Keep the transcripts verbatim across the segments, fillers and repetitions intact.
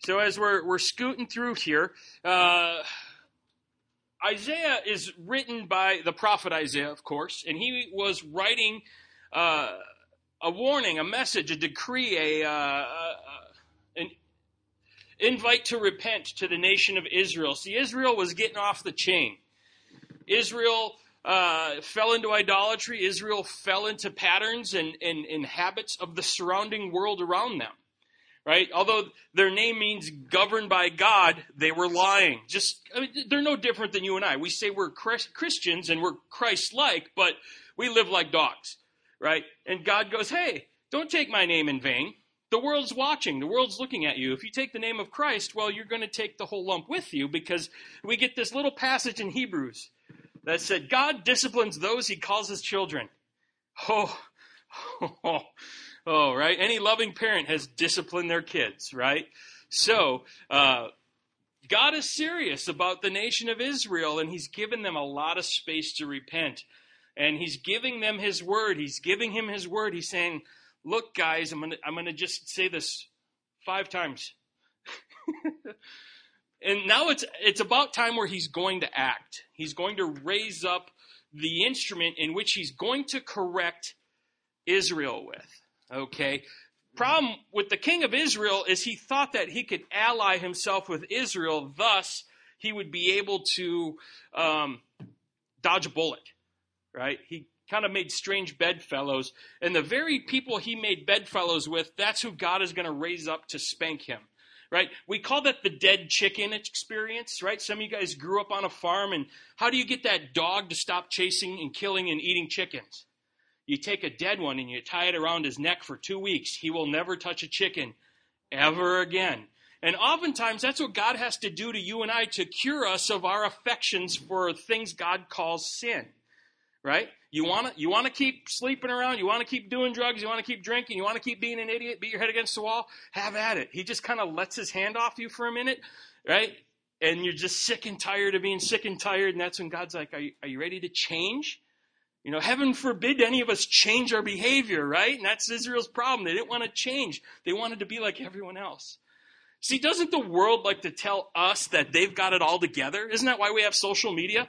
So as we're we're scooting through here, uh, Isaiah is written by the prophet Isaiah, of course, and he was writing uh, a warning, a message, a decree, a, uh, a an invite to repent to the nation of Israel. See, Israel was getting off the chain. Israel uh, fell into idolatry. Israel fell into patterns and, and, and habits of the surrounding world around them. Right? Although their name means governed by God, they were lying. Just I mean, they're no different than you and I. We say we're Christians and we're Christ-like, but we live like dogs. Right? And God goes, hey, don't take my name in vain. The world's watching. The world's looking at you. If you take the name of Christ, well, you're going to take the whole lump with you, because we get this little passage in Hebrews that said, God disciplines those he calls his children. Oh, oh, oh, right? Any loving parent has disciplined their kids, right? So, uh, God is serious about the nation of Israel, and he's given them a lot of space to repent. And he's giving them his word. He's giving him his word. He's saying, look, guys, I'm going to I'm going to just say this five times. And now it's it's about time where he's going to act. He's going to raise up the instrument in which he's going to correct Israel with. Okay? Problem with the king of Israel is he thought that he could ally himself with Israel, thus he would be able to um, dodge a bullet. Right? He kind of made strange bedfellows. And the very people he made bedfellows with, that's who God is going to raise up to spank him. Right? We call that the dead chicken experience, right? Some of you guys grew up on a farm, and how do you get that dog to stop chasing and killing and eating chickens? You take a dead one and you tie it around his neck for two weeks. He will never touch a chicken ever again. And oftentimes that's what God has to do to you and I to cure us of our affections for things God calls sin. Right? You want to you want to keep sleeping around, you want to keep doing drugs, you want to keep drinking, you want to keep being an idiot, beat your head against the wall, have at it. He just kind of lets his hand off you for a minute, right? And you're just sick and tired of being sick and tired, and that's when God's like, are you, are you ready to change? You know, heaven forbid any of us change our behavior, right? And that's Israel's problem. They didn't want to change. They wanted to be like everyone else. See, doesn't the world like to tell us that they've got it all together? Isn't that why we have social media?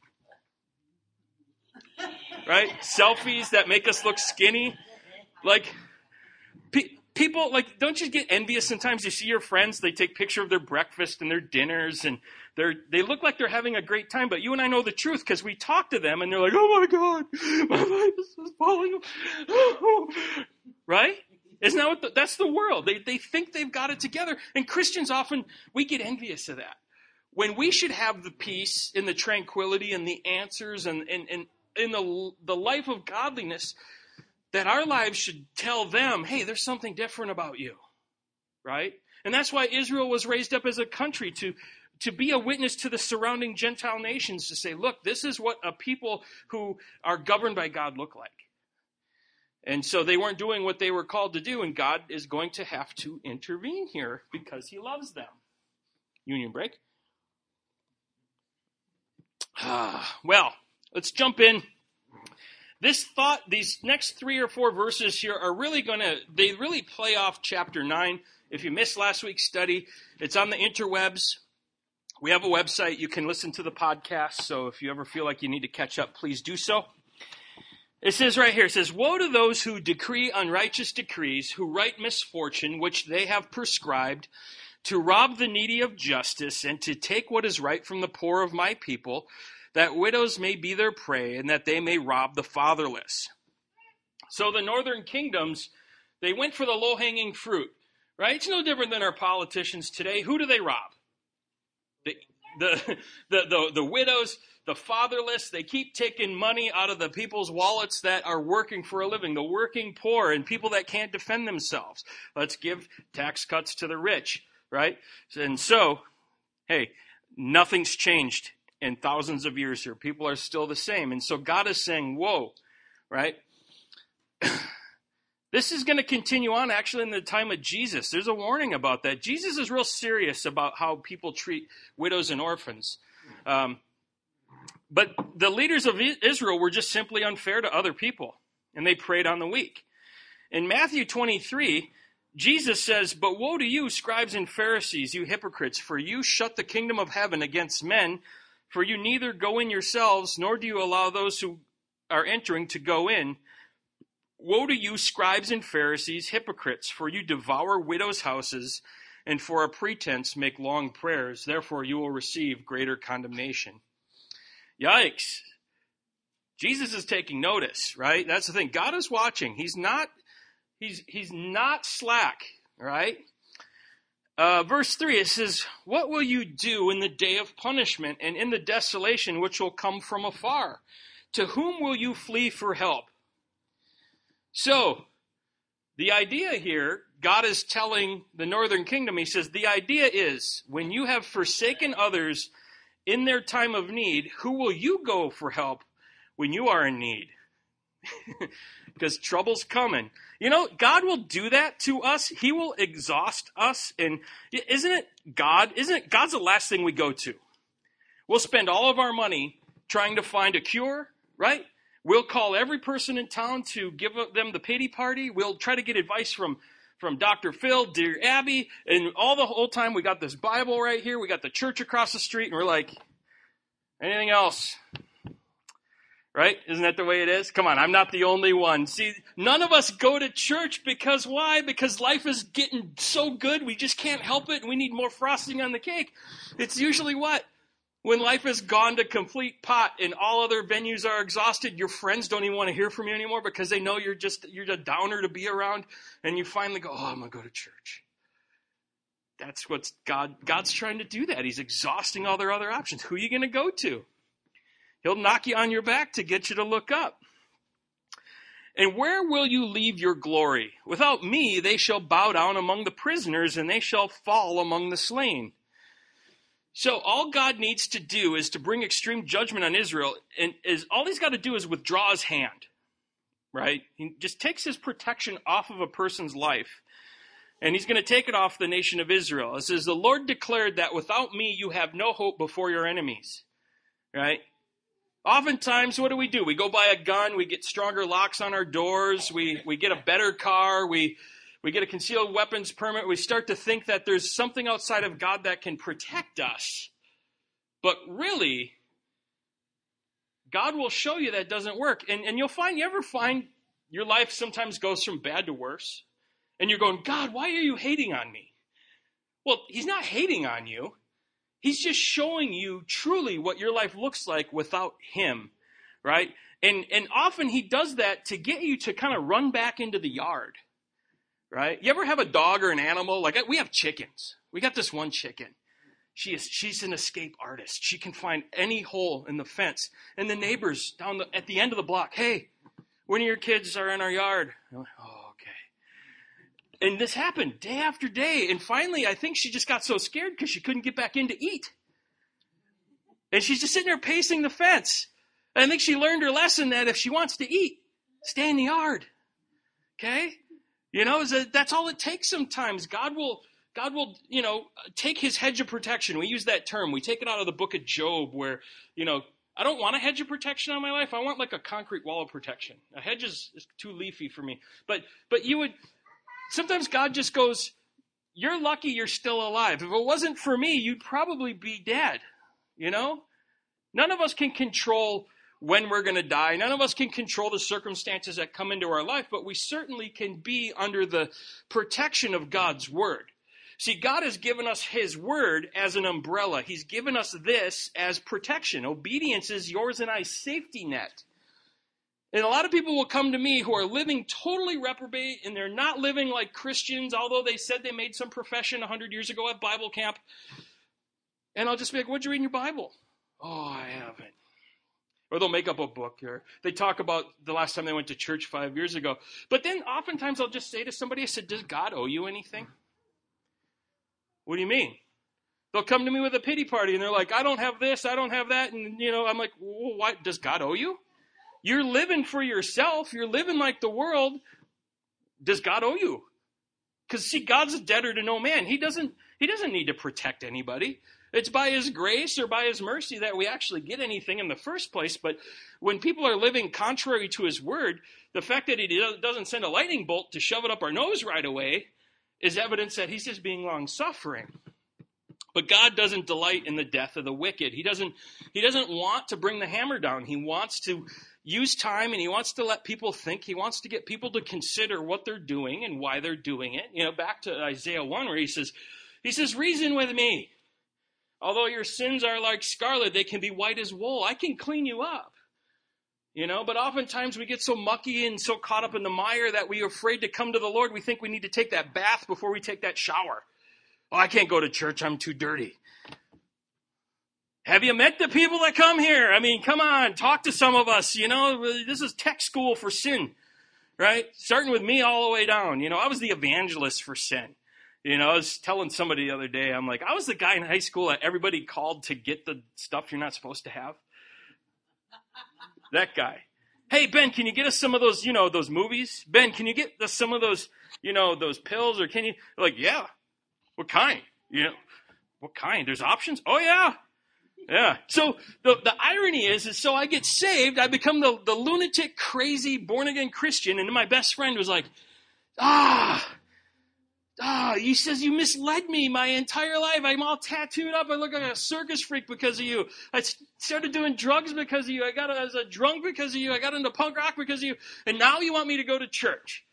Right? Selfies that make us look skinny. Like, pe- people, like, don't you get envious sometimes? You see your friends, they take picture of their breakfast and their dinners, and they're, they look like they're having a great time, but you and I know the truth because we talk to them, and they're like, oh my God, my life is falling. Right? Isn't that what the, that's the world. They, they think they've got it together, and Christians often, we get envious of that. When we should have the peace and the tranquility and the answers and, and, and in the the life of godliness, that our lives should tell them, hey, there's something different about you, right? And that's why Israel was raised up as a country, to, to be a witness to the surrounding Gentile nations, to say, look, this is what a people who are governed by God look like. And so they weren't doing what they were called to do, and God is going to have to intervene here because he loves them. Union break. Ah, well, let's jump in. This thought, these next three or four verses here are really going to, they really play off chapter nine. If you missed last week's study, it's on the interwebs. We have a website. You can listen to the podcast. So if you ever feel like you need to catch up, please do so. It says right here, it says, woe to those who decree unrighteous decrees, who write misfortune, which they have prescribed, to rob the needy of justice, and to take what is right from the poor of my people, that widows may be their prey, and that they may rob the fatherless. So the northern kingdoms, they went for the low-hanging fruit, right? It's no different than our politicians today. Who do they rob? The, the, the, the, the widows, the fatherless. They keep taking money out of the people's wallets that are working for a living, the working poor and people that can't defend themselves. Let's give tax cuts to the rich, right? And so, hey, nothing's changed in thousands of years here. People are still the same. And so God is saying, whoa, right? This is going to continue on actually in the time of Jesus. There's a warning about that. Jesus is real serious about how people treat widows and orphans. Um, but the leaders of Israel were just simply unfair to other people, and they preyed on the weak. In Matthew twenty-three, Jesus says, "But woe to you, scribes and Pharisees, you hypocrites, for you shut the kingdom of heaven against men, for you neither go in yourselves, nor do you allow those who are entering to go in. Woe to you, scribes and Pharisees, hypocrites, for you devour widows' houses, and for a pretense make long prayers. Therefore you will receive greater condemnation." Yikes. Jesus is taking notice, right? That's the thing. God is watching. He's not, he's, he's not slack, right? Uh, verse three, it says, "What will you do in the day of punishment and in the desolation which will come from afar? To whom will you flee for help?" So, the idea here, God is telling the northern kingdom, he says, the idea is, when you have forsaken others in their time of need, who will you go for help when you are in need? Because trouble's coming. You know, God will do that to us. He will exhaust us. And isn't it God? Isn't it God's the last thing we go to? We'll spend all of our money trying to find a cure, right? We'll call every person in town to give them the pity party. We'll try to get advice from, from Doctor Phil, dear Abby, and all the whole time we got this Bible right here. We got the church across the street, and we're like, anything else? Right? Isn't that the way it is? Come on, I'm not the only one. See, none of us go to church because why? Because life is getting so good, we just can't help it, and we need more frosting on the cake. It's usually what? When life has gone to complete pot and all other venues are exhausted, your friends don't even want to hear from you anymore because they know you're just you're a downer to be around, and you finally go, "Oh, I'm going to go to church." That's what's God God's trying to do that. He's exhausting all their other options. Who are you going to go to? He'll knock you on your back to get you to look up. "And where will you leave your glory? Without me they shall bow down among the prisoners, and they shall fall among the slain." So all God needs to do is to bring extreme judgment on Israel, and is all he's got to do is withdraw his hand, right? He just takes his protection off of a person's life, and he's going to take it off the nation of Israel. It says, "The Lord declared that without me you have no hope before your enemies," right? Oftentimes, what do we do? We go buy a gun, we get stronger locks on our doors, we, we get a better car, we... We get a concealed weapons permit. We start to think that there's something outside of God that can protect us. But really, God will show you that doesn't work. And, and you'll find, you ever find your life sometimes goes from bad to worse? And you're going, "God, why are you hating on me?" Well, he's not hating on you. He's just showing you truly what your life looks like without him, right? And, and often he does that to get you to kind of run back into the yard. Right? You ever have a dog or an animal? Like, we have chickens. We got this one chicken. She is, she's an escape artist. She can find any hole in the fence. And the neighbors down the, at the end of the block, "Hey, one of your kids are in our yard." I'm like, "Oh, okay." And this happened day after day. And finally, I think she just got so scared because she couldn't get back in to eat. And she's just sitting there pacing the fence. And I think she learned her lesson that if she wants to eat, stay in the yard. Okay? You know, that's all it takes sometimes. God will, God will, you know, take his hedge of protection. We use that term. We take it out of the book of Job where, you know, I don't want a hedge of protection on my life. I want like a concrete wall of protection. A hedge is, is too leafy for me. But, but you would, sometimes God just goes, "You're lucky you're still alive. If it wasn't for me, you'd probably be dead." You know? None of us can control when we're going to die. None of us can control the circumstances that come into our life, but we certainly can be under the protection of God's word. See, God has given us his word as an umbrella. He's given us this as protection. Obedience is yours and I's safety net. And a lot of people will come to me who are living totally reprobate, and they're not living like Christians, although they said they made some profession one hundred years ago at Bible camp. And I'll just be like, "What'd you read in your Bible?" "Oh, I haven't." Or they'll make up a book, or they talk about the last time they went to church five years ago. But then oftentimes I'll just say to somebody, I said, "Does God owe you anything?" "What do you mean?" They'll come to me with a pity party, and they're like, "I don't have this, I don't have that." And, you know, I'm like, "Well, why? Does God owe you? You're living for yourself. You're living like the world. Does God owe you?" Because, see, God's a debtor to no man. He doesn't, he doesn't need to protect anybody. It's by his grace or by his mercy that we actually get anything in the first place. But when people are living contrary to his word, the fact that he doesn't send a lightning bolt to shove it up our nose right away is evidence that he's just being long-suffering. But God doesn't delight in the death of the wicked. He doesn't, he doesn't want to bring the hammer down. He wants to use time, and he wants to let people think. He wants to get people to consider what they're doing and why they're doing it. You know, back to Isaiah one, where he says, he says, reason with me. Although your sins are like scarlet, they can be white as wool. I can clean you up. You know, but oftentimes we get so mucky and so caught up in the mire that we are afraid to come to the Lord. We think we need to take that bath before we take that shower. Oh, I can't go to church. I'm too dirty. Have you met the people that come here? I mean, come on, talk to some of us. You know, this is tech school for sin, right? Starting with me all the way down. You know, I was the evangelist for sin. You know, I was telling somebody the other day, I'm like, I was the guy in high school that everybody called to get the stuff you're not supposed to have. That guy. Hey, Ben, can you get us some of those, you know, those movies? Ben, can you get us some of those, you know, those pills? Or can you, like, yeah. What kind? You know, what kind? There's options? Oh, yeah. Yeah. So the, the irony is, is so I get saved, I become the, the lunatic, crazy, born-again Christian, and then my best friend was like, ah, ah, he says, you misled me my entire life. I'm all tattooed up. I look like a circus freak because of you. I started doing drugs because of you. I got I was a drunk because of you. I got into punk rock because of you. And now you want me to go to church.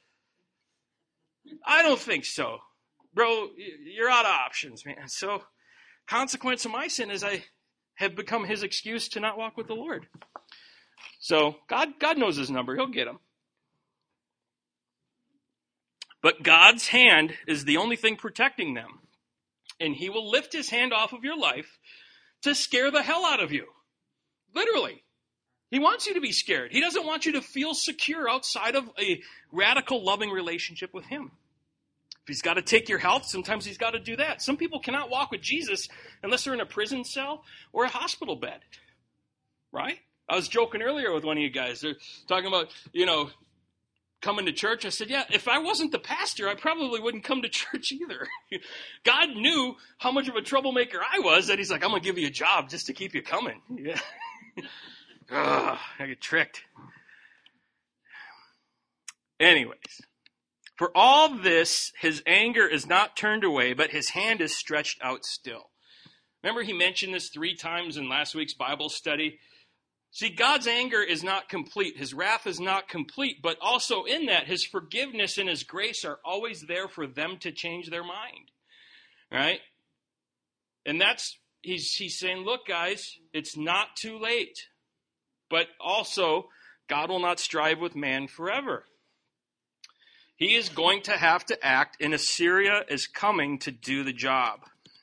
I don't think so. Bro, you're out of options, man. So, consequence of my sin is I have become his excuse to not walk with the Lord. So, God, God knows his number. He'll get him. But God's hand is the only thing protecting them. And he will lift his hand off of your life to scare the hell out of you. Literally. He wants you to be scared. He doesn't want you to feel secure outside of a radical, loving relationship with him. If he's got to take your health, sometimes he's got to do that. Some people cannot walk with Jesus unless they're in a prison cell or a hospital bed. Right? I was joking earlier with one of you guys. They're talking about, you know, coming to church. I said, yeah, if I wasn't the pastor, I probably wouldn't come to church either. God knew how much of a troublemaker I was that he's like, I'm going to give you a job just to keep you coming. Yeah. Ugh, I get tricked. Anyways. For all this, his anger is not turned away, but his hand is stretched out still. Remember he mentioned this three times in last week's Bible study? See, God's anger is not complete. His wrath is not complete, but also in that, his forgiveness and his grace are always there for them to change their mind. Right? And that's, he's, he's saying, look, guys, it's not too late. But also, God will not strive with man forever. He is going to have to act, and Assyria is coming to do the job.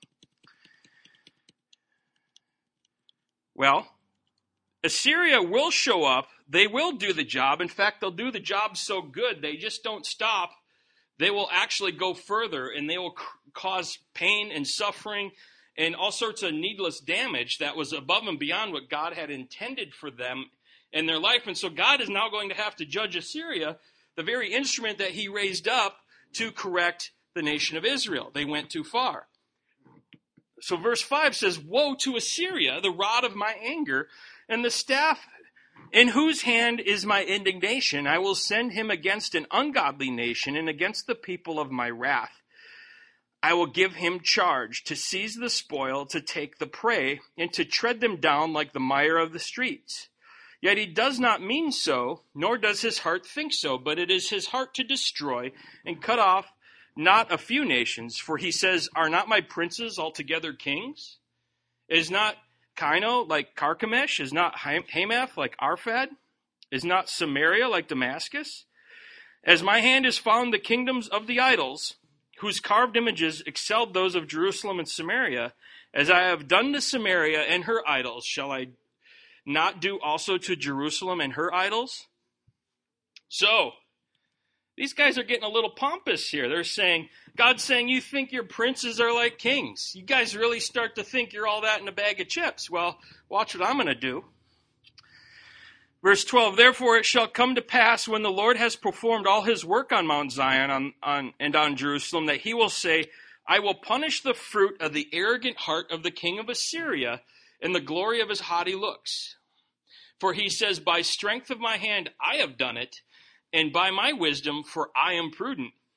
Well, Assyria will show up. They will do the job. In fact, they'll do the job so good, they just don't stop. They will actually go further, and they will c- cause pain and suffering and all sorts of needless damage that was above and beyond what God had intended for them in their life. And so God is now going to have to judge Assyria, the very instrument that he raised up to correct the nation of Israel. They went too far. So verse five says, woe to Assyria, the rod of my anger, and the staff in whose hand is my indignation. I will send him against an ungodly nation and against the people of my wrath. I will give him charge to seize the spoil, to take the prey, and to tread them down like the mire of the streets. Yet he does not mean so, nor does his heart think so, but it is his heart to destroy and cut off not a few nations. For he says, are not my princes altogether kings? Is not Kino like Carchemish? Is not Hamath like Arphad? Is not Samaria like Damascus? As my hand has found the kingdoms of the idols, whose carved images excelled those of Jerusalem and Samaria, as I have done to Samaria and her idols, shall I not do also to Jerusalem and her idols? So, these guys are getting a little pompous here. They're saying, God's saying, you think your princes are like kings. You guys really start to think you're all that in a bag of chips. Well, watch what I'm going to do. Verse twelve, therefore it shall come to pass when the Lord has performed all his work on Mount Zion on, on, and on Jerusalem, that he will say, I will punish the fruit of the arrogant heart of the king of Assyria and the glory of his haughty looks. For he says, by strength of my hand I have done it, and by my wisdom, for I am prudent.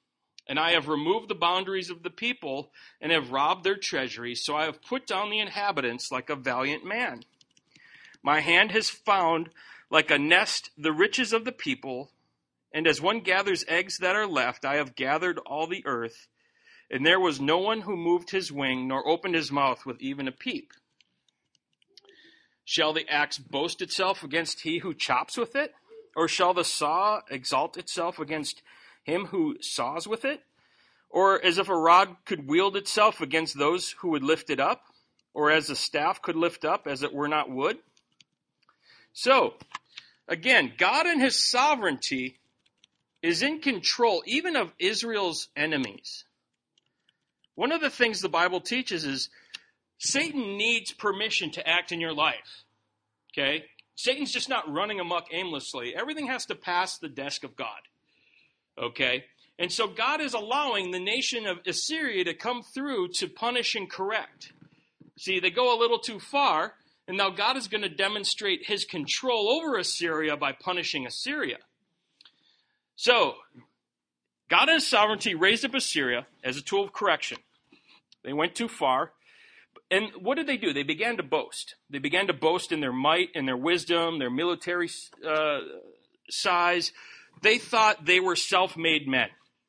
And I have removed the boundaries of the people and have robbed their treasuries, so I have put down the inhabitants like a valiant man. My hand has found like a nest the riches of the people, and as one gathers eggs that are left, I have gathered all the earth, and there was no one who moved his wing, nor opened his mouth with even a peep. Shall the axe boast itself against he who chops with it? Or shall the saw exalt itself against him who saws with it? Or as if a rod could wield itself against those who would lift it up? Or as a staff could lift up, as it were not wood? So, again, God in his sovereignty is in control even of Israel's enemies. One of the things the Bible teaches is Satan needs permission to act in your life. Okay? Satan's just not running amok aimlessly. Everything has to pass the desk of God. Okay? And so God is allowing the nation of Assyria to come through to punish and correct. See, they go a little too far, and now God is going to demonstrate his control over Assyria by punishing Assyria. So, God in his sovereignty raised up Assyria as a tool of correction. They went too far. And what did they do? They began to boast. They began to boast in their might and their wisdom, their military uh, size. They thought they were self-made men.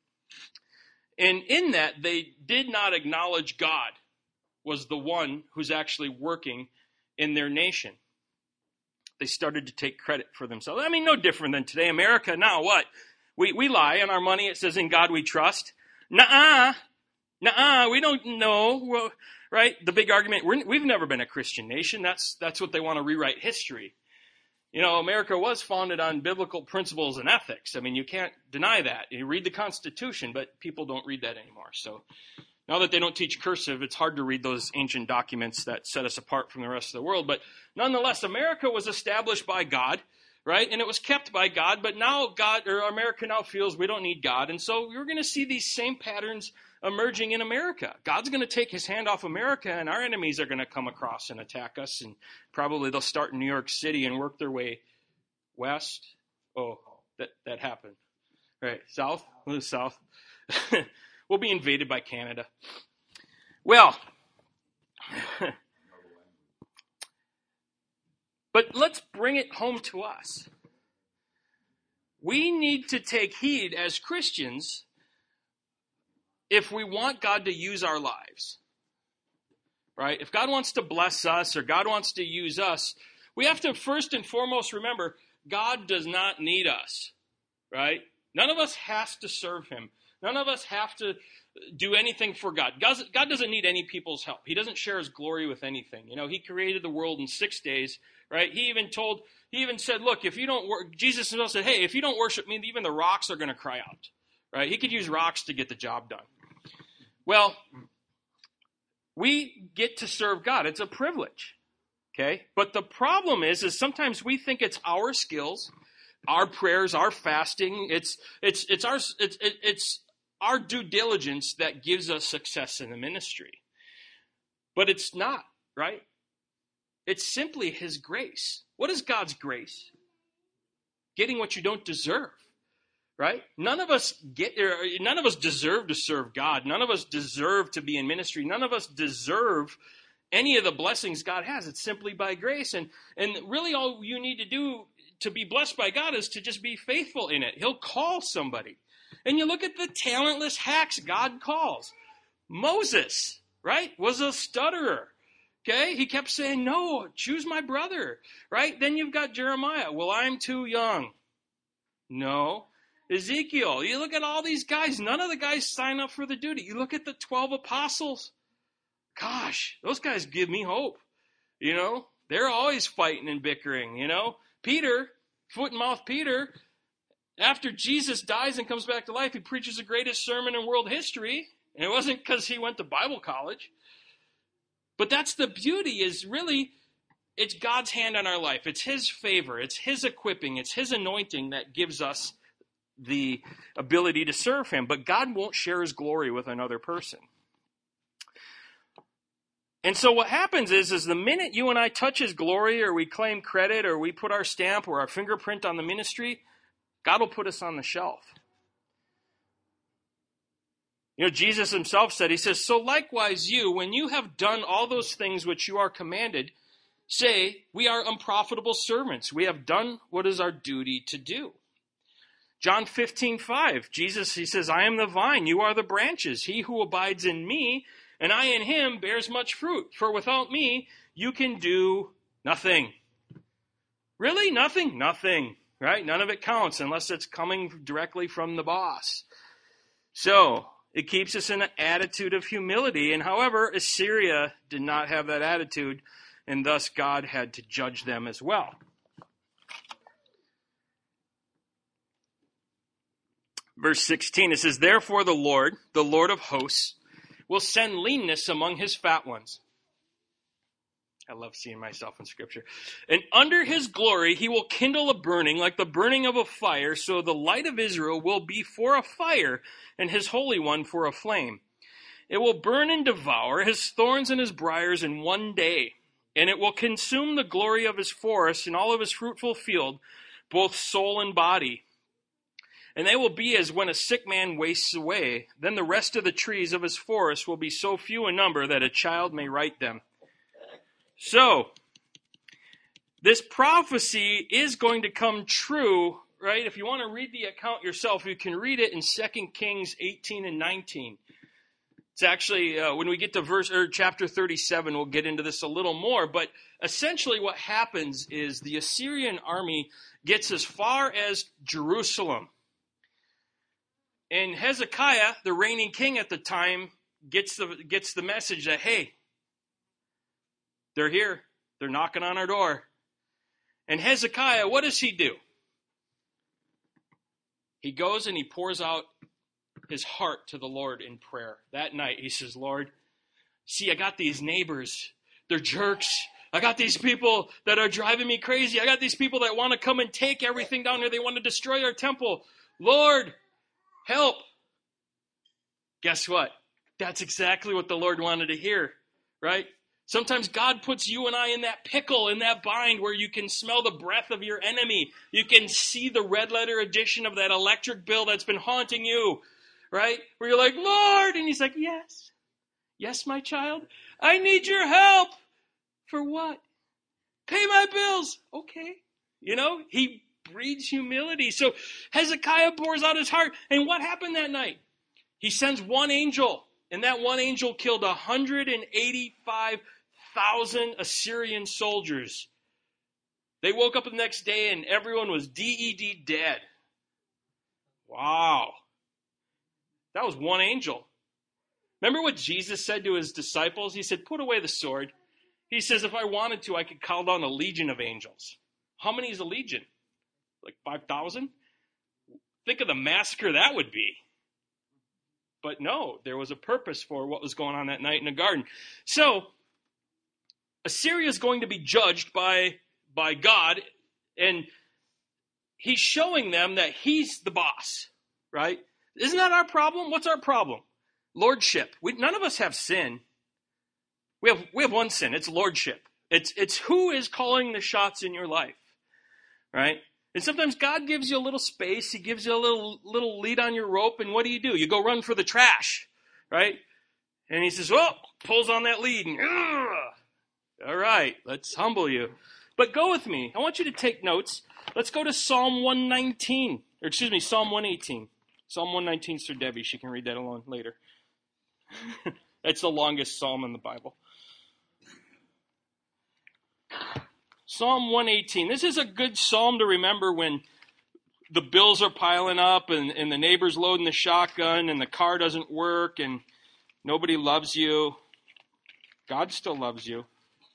And in that, they did not acknowledge God was the one who's actually working in their nation. They started to take credit for themselves. I mean, no different than today. America, now what? We we lie on our money. It says, in God we trust. Nuh-uh. Nuh-uh. We don't know. Well, right? The big argument, we're, we've never been a Christian nation. That's, that's what they want to rewrite history. You know, America was founded on biblical principles and ethics. I mean, you can't deny that. You read the Constitution, but people don't read that anymore. So now that they don't teach cursive, it's hard to read those ancient documents that set us apart from the rest of the world. But nonetheless, America was established by God, right? And it was kept by God. But now God, or America now feels we don't need God. And so we're going to see these same patterns emerging in America. God's going to take his hand off America, and our enemies are going to come across and attack us. And probably they'll start in New York City and work their way west. Oh, that, that happened. Right, south? We'll south. We'll be invaded by Canada. Well, but let's bring it home to us. We need to take heed as Christians if we want God to use our lives. Right? If God wants to bless us or God wants to use us, we have to first and foremost remember God does not need us. Right? None of us has to serve him. None of us have to do anything for God. God doesn't need any people's help. He doesn't share his glory with anything. You know, he created the world in six days, right? He even told, he even said, look, if you don't work, Jesus himself said, hey, if you don't worship me, even the rocks are going to cry out, right? He could use rocks to get the job done. Well, we get to serve God. It's a privilege, okay? But the problem is, is sometimes we think it's our skills, our prayers, our fasting. It's it's it's our it's it's our due diligence that gives us success in the ministry. But it's not, right? It's simply his grace. What is God's grace? Getting what you don't deserve, right? None of us get none of us deserve to serve God. None of us deserve to be in ministry. None of us deserve any of the blessings God has. It's simply by grace. And and really all you need to do to be blessed by God is to just be faithful in it. He'll call somebody. And you look at the talentless hacks God calls. Moses, right, was a stutterer. Okay, he kept saying, no, choose my brother, right? Then you've got Jeremiah. Well, I'm too young. No. Ezekiel, you look at all these guys. None of the guys sign up for the duty. You look at the twelve apostles. Gosh, those guys give me hope. You know, they're always fighting and bickering, you know. Peter, foot and mouth Peter, after Jesus dies and comes back to life, he preaches the greatest sermon in world history. And it wasn't because he went to Bible college. But that's the beauty, is really, it's God's hand on our life. It's his favor. It's his equipping. It's his anointing that gives us the ability to serve him. But God won't share his glory with another person. And so what happens is, is the minute you and I touch his glory, or we claim credit, or we put our stamp or our fingerprint on the ministry, God will put us on the shelf. You know, Jesus himself said, he says, so likewise you, when you have done all those things which you are commanded, say, we are unprofitable servants. We have done what is our duty to do. John fifteen five, Jesus, he says, I am the vine, you are the branches. He who abides in me, and I in him, bears much fruit. For without me, you can do nothing. Really? Nothing? Nothing. Right? None of it counts unless it's coming directly from the boss. So, it keeps us in an attitude of humility. And however, Assyria did not have that attitude, and thus God had to judge them as well. Verse sixteen, it says, therefore the Lord, the Lord of hosts, will send leanness among his fat ones. I love seeing myself in Scripture. And under his glory he will kindle a burning like the burning of a fire, so the light of Israel will be for a fire, and his Holy One for a flame. It will burn and devour his thorns and his briars in one day, and it will consume the glory of his forest and all of his fruitful field, both soul and body. And they will be as when a sick man wastes away. Then the rest of the trees of his forest will be so few in number that a child may write them. So, this prophecy is going to come true, right? If you want to read the account yourself, you can read it in Second Kings eighteen and nineteen. It's actually, uh, when we get to verse or chapter thirty-seven, we'll get into this a little more. But essentially what happens is the Assyrian army gets as far as Jerusalem. And Hezekiah, the reigning king at the time, gets the gets the message that, hey, they're here. They're knocking on our door. And Hezekiah, what does he do? He goes and he pours out his heart to the Lord in prayer. That night, he says, Lord, see, I got these neighbors. They're jerks. I got these people that are driving me crazy. I got these people that want to come and take everything down here. They want to destroy our temple. Lord, help. Guess what? That's exactly what the Lord wanted to hear, right? Sometimes God puts you and I in that pickle, in that bind where you can smell the breath of your enemy. You can see the red letter edition of that electric bill that's been haunting you, right? Where you're like, Lord, and he's like, yes, yes, my child, I need your help. For what? Pay my bills. Okay. You know, he breeds humility. So Hezekiah pours out his heart. And what happened that night? He sends one angel, and that one angel killed one hundred eighty-five thousand Assyrian soldiers. They woke up the next day and everyone was D E D dead. Wow. That was one angel. Remember what Jesus said to his disciples? He said, put away the sword. He says, if I wanted to, I could call down a legion of angels. How many is a legion? Like five thousand? Think of the massacre that would be. But no, there was a purpose for what was going on that night in the garden. So, Assyria is going to be judged by, by God, and he's showing them that he's the boss, right? Isn't that our problem? What's our problem? Lordship. We, none of us have sin. We have we have one sin. It's lordship. It's it's who is calling the shots in your life, right? And sometimes God gives you a little space. He gives you a little little lead on your rope, and what do you do? You go run for the trash, right? And he says, well, pulls on that lead, and all right, let's humble you. But go with me. I want you to take notes. Let's go to Psalm one nineteen, or excuse me, Psalm one eighteen. Psalm one nineteen, Sir Debbie. She can read that alone later. That's the longest psalm in the Bible. Psalm one eighteen. This is a good psalm to remember when the bills are piling up and, and the neighbor's loading the shotgun and the car doesn't work and nobody loves you. God still loves you.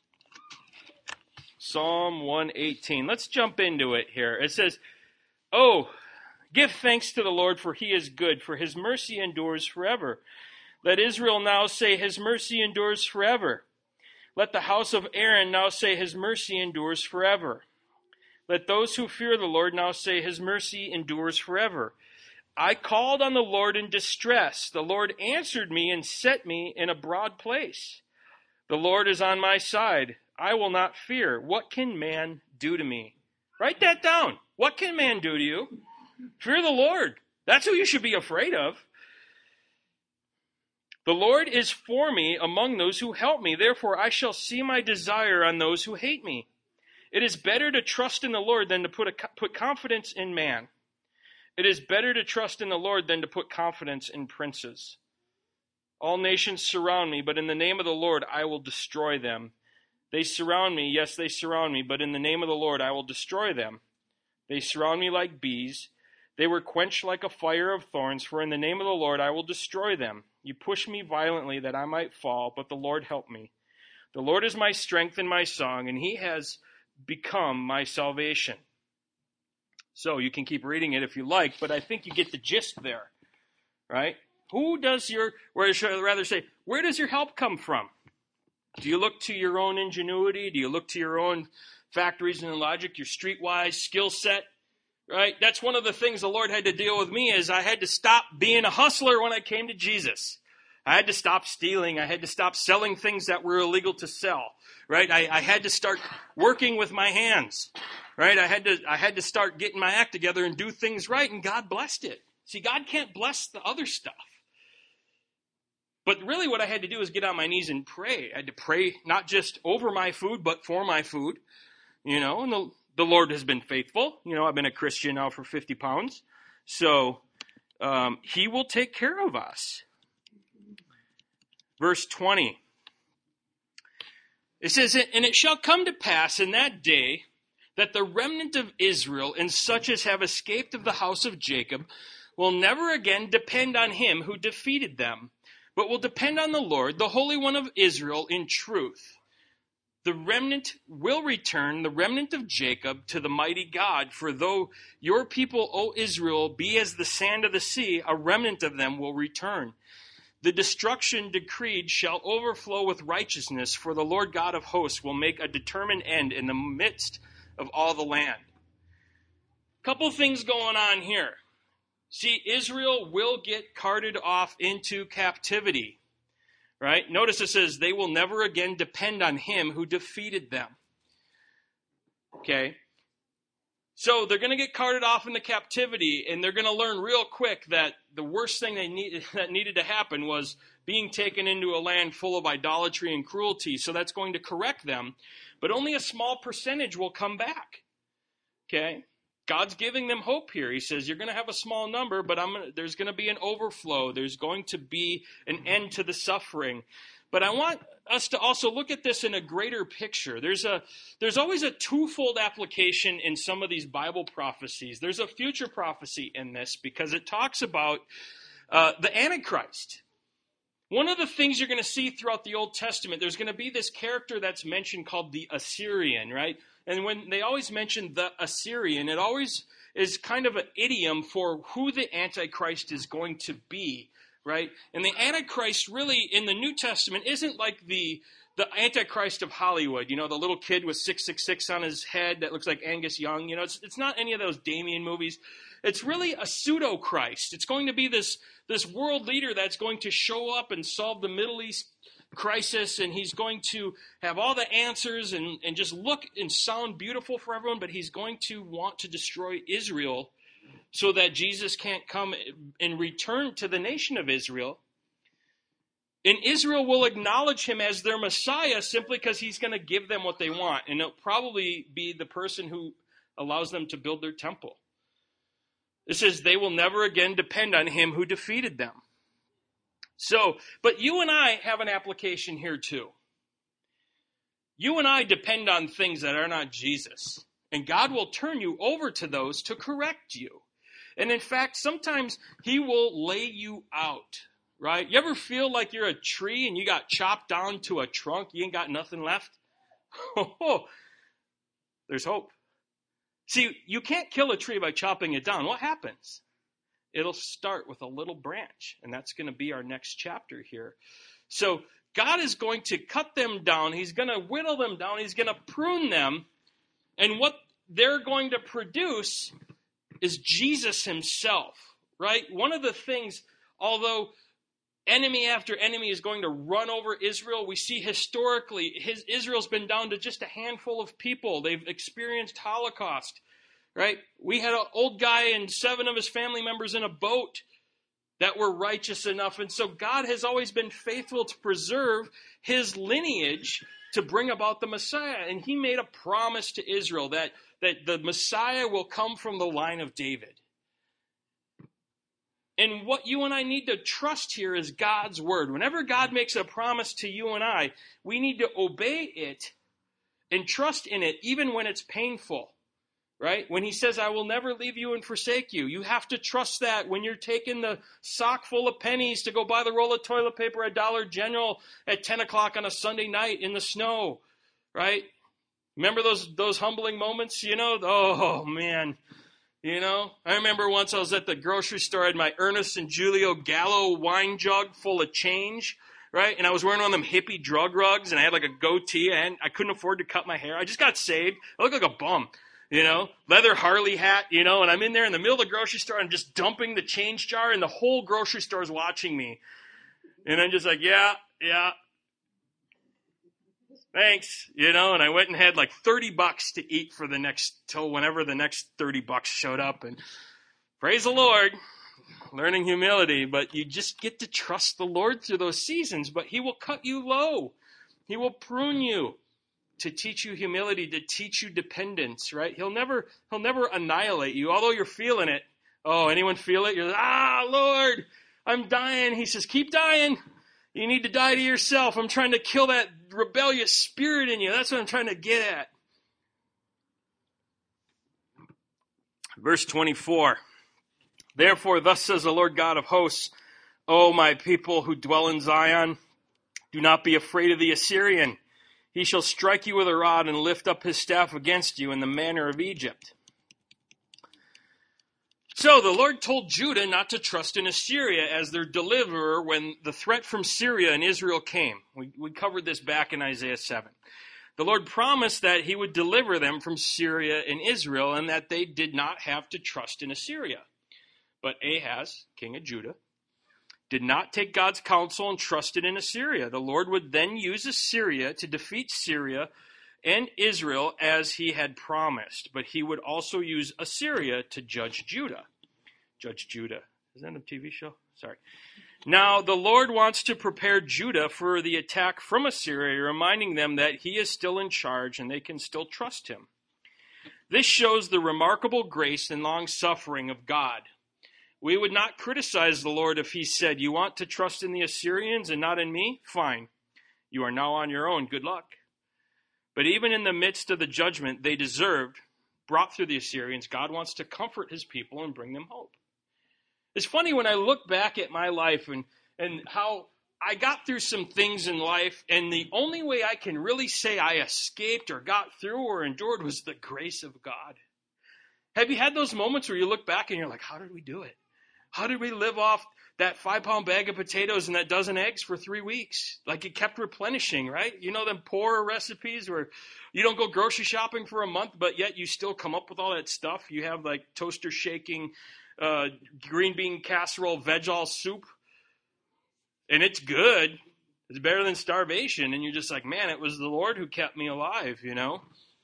Psalm one eighteen. Let's jump into it here. It says, oh, give thanks to the Lord, for he is good, for his mercy endures forever. Let Israel now say, his mercy endures forever. Let the house of Aaron now say, his mercy endures forever. Let those who fear the Lord now say, his mercy endures forever. I called on the Lord in distress. The Lord answered me and set me in a broad place. The Lord is on my side. I will not fear. What can man do to me? Write that down. What can man do to you? Fear the Lord. That's who you should be afraid of. The Lord is for me among those who help me. Therefore, I shall see my desire on those who hate me. It is better to trust in the Lord than to put, a, put confidence in man. It is better to trust in the Lord than to put confidence in princes. All nations surround me, but in the name of the Lord I will destroy them. They surround me, yes, they surround me, but in the name of the Lord I will destroy them. They surround me like bees. They were quenched like a fire of thorns, for in the name of the Lord I will destroy them. You push me violently that I might fall, but the Lord helped me. The Lord is my strength and my song, and he has become my salvation. So you can keep reading it if you like, but I think you get the gist there, right? Who does your, or should I rather say, where does your help come from? Do you look to your own ingenuity? Do you look to your own fact, reason, and logic, your streetwise skill set? Right? That's one of the things the Lord had to deal with me is I had to stop being a hustler when I came to Jesus. I had to stop stealing. I had to stop selling things that were illegal to sell. Right? I, I had to start working with my hands. Right? I had to I had to start getting my act together and do things right, and God blessed it. See, God can't bless the other stuff. But really what I had to do is get on my knees and pray. I had to pray not just over my food, but for my food. You know, and the The Lord has been faithful. You know, I've been a Christian now for fifty pounds. So um, he will take care of us. Verse twenty. It says, and it shall come to pass in that day that the remnant of Israel and such as have escaped of the house of Jacob will never again depend on him who defeated them, but will depend on the Lord, the Holy One of Israel, in truth. The remnant will return, the remnant of Jacob, to the mighty God. For though your people, O Israel, be as the sand of the sea, a remnant of them will return. The destruction decreed shall overflow with righteousness, for the Lord God of hosts will make a determined end in the midst of all the land. Couple things going on here. See, Israel will get carted off into captivity. Right? Notice it says, they will never again depend on him who defeated them. Okay? So they're going to get carted off into captivity, and they're going to learn real quick that the worst thing they need, that needed to happen was being taken into a land full of idolatry and cruelty. So that's going to correct them. But only a small percentage will come back. Okay? God's giving them hope here. He says, you're going to have a small number, but I'm gonna, there's going to be an overflow. There's going to be an end to the suffering. But I want us to also look at this in a greater picture. There's a there's always a twofold application in some of these Bible prophecies. There's a future prophecy in this because it talks about uh, the Antichrist. One of the things you're going to see throughout the Old Testament, there's going to be this character that's mentioned called the Assyrian, right? And when they always mention the Assyrian, it always is kind of an idiom for who the Antichrist is going to be, right? And the Antichrist really in the New Testament isn't like the the Antichrist of Hollywood, you know, the little kid with six six six on his head that looks like Angus Young. You know, it's it's not any of those Damien movies. It's really a pseudo-Christ. It's going to be this, this world leader that's going to show up and solve the Middle East crisis, and he's going to have all the answers and, and just look and sound beautiful for everyone, but he's going to want to destroy Israel so that Jesus can't come and return to the nation of Israel. And Israel will acknowledge him as their Messiah simply because he's going to give them what they want. And it'll probably be the person who allows them to build their temple. It says they will never again depend on him who defeated them. So, but you and I have an application here too. You and I depend on things that are not Jesus. And God will turn you over to those to correct you. And in fact, sometimes he will lay you out, right? You ever feel like you're a tree and you got chopped down to a trunk? You ain't got nothing left? Oh, there's hope. See, you can't kill a tree by chopping it down. What happens? It'll start with a little branch, and that's going to be our next chapter here. So God is going to cut them down. He's going to whittle them down. He's going to prune them. And what they're going to produce is Jesus himself, right? One of the things, although enemy after enemy is going to run over Israel, we see historically his, Israel's been down to just a handful of people. They've experienced Holocaust, right? We had an old guy and seven of his family members in a boat that were righteous enough. And so God has always been faithful to preserve his lineage to bring about the Messiah. And he made a promise to Israel that, that the Messiah will come from the line of David. And what you and I need to trust here is God's word. Whenever God makes a promise to you and I, we need to obey it and trust in it, even when it's painful. Right? When he says, I will never leave you and forsake you, you have to trust that when you're taking the sock full of pennies to go buy the roll of toilet paper at Dollar General at ten o'clock on a Sunday night in the snow. Right? Remember those those humbling moments, you know? Oh, man. You know? I remember once I was at the grocery store, I had my Ernest and Julio Gallo wine jug full of change. Right? And I was wearing one of them hippie drug rugs, and I had like a goatee, and I couldn't afford to cut my hair. I just got saved. I looked like a bum. You know, leather Harley hat, you know, and I'm in there in the middle of the grocery store. I'm just dumping the change jar, and the whole grocery store is watching me. And I'm just like, yeah, yeah, thanks, you know. And I went and had like thirty bucks to eat for the next, till whenever the next thirty bucks showed up. And praise the Lord, learning humility. But you just get to trust the Lord through those seasons. But he will cut you low. He will prune you to teach you humility, to teach you dependence, right? He'll never, he'll never annihilate you, although you're feeling it. Oh, anyone feel it? You're like, ah, Lord, I'm dying. He says, keep dying. You need to die to yourself. I'm trying to kill that rebellious spirit in you. That's what I'm trying to get at. Verse twenty-four. Therefore, thus says the Lord God of hosts, O my people who dwell in Zion, do not be afraid of the Assyrian. He shall strike you with a rod and lift up his staff against you in the manner of Egypt. So the Lord told Judah not to trust in Assyria as their deliverer when the threat from Syria and Israel came. We, we covered this back in Isaiah seven. The Lord promised that he would deliver them from Syria and Israel and that they did not have to trust in Assyria. But Ahaz, king of Judah, did not take God's counsel and trusted in Assyria. The Lord would then use Assyria to defeat Syria and Israel as he had promised. But he would also use Assyria to judge Judah. Judge Judah. Is that a T V show? Sorry. Now, the Lord wants to prepare Judah for the attack from Assyria, reminding them that he is still in charge and they can still trust him. This shows the remarkable grace and long-suffering of God. We would not criticize the Lord if he said, you want to trust in the Assyrians and not in me? Fine. You are now on your own. Good luck. But even in the midst of the judgment they deserved, brought through the Assyrians, God wants to comfort his people and bring them hope. It's funny when I look back at my life and, and how I got through some things in life, and the only way I can really say I escaped or got through or endured was the grace of God. Have you had those moments where you look back and you're like, how did we do it? How did we live off that five-pound bag of potatoes and that dozen eggs for three weeks? Like it kept replenishing, right? You know them poorer recipes where you don't go grocery shopping for a month, but yet you still come up with all that stuff. You have like toaster shaking, uh, green bean casserole, veg-all soup. And it's good. It's better than starvation. And you're just like, man, it was the Lord who kept me alive, you know?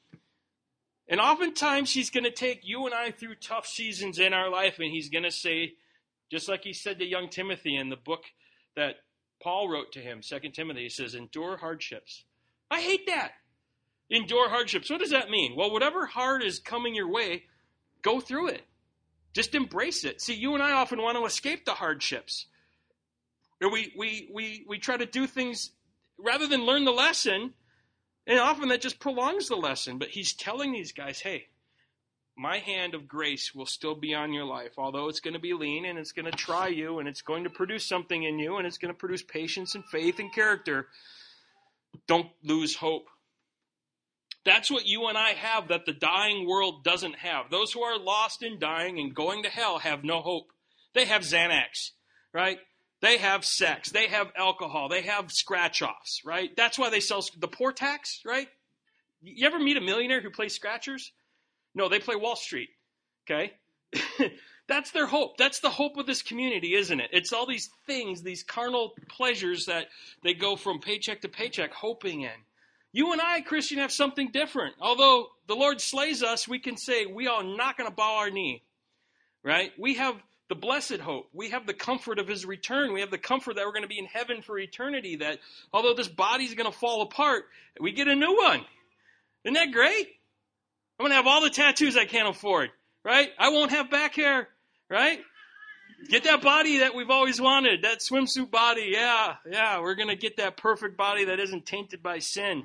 And oftentimes he's going to take you and I through tough seasons in our life, and he's going to say, just like he said to young Timothy in the book that Paul wrote to him, Second Timothy, he says, endure hardships. I hate that. Endure hardships. What does that mean? Well, whatever hard is coming your way, go through it. Just embrace it. See, you and I often want to escape the hardships. We, we, we, we try to do things rather than learn the lesson, and often that just prolongs the lesson. But he's telling these guys, hey, my hand of grace will still be on your life, although it's going to be lean and it's going to try you and it's going to produce something in you and it's going to produce patience and faith and character. Don't lose hope. That's what you and I have that the dying world doesn't have. Those who are lost and dying and going to hell have no hope. They have Xanax, right? They have sex. They have alcohol. They have scratch-offs, right? That's why they sell the poor tax, right? You ever meet a millionaire who plays scratchers? No, they play Wall Street, okay? That's their hope. That's the hope of this community, isn't it? It's all these things, these carnal pleasures that they go from paycheck to paycheck hoping in. You and I, Christian, have something different. Although the Lord slays us, we can say we are not going to bow our knee, right? We have the blessed hope. We have the comfort of his return. We have the comfort that we're going to be in heaven for eternity, that although this body's going to fall apart, we get a new one. Isn't that great? I'm going to have all the tattoos I can't afford, right? I won't have back hair, right? Get that body that we've always wanted, that swimsuit body. Yeah, yeah, we're going to get that perfect body that isn't tainted by sin.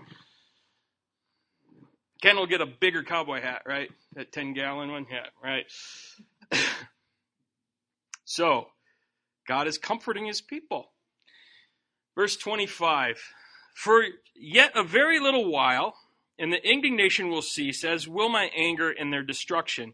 Ken will get a bigger cowboy hat, right? That ten-gallon one? Yeah, right. So, God is comforting his people. Verse twenty-five, for yet a very little while, and the indignation will cease, as will my anger and their destruction.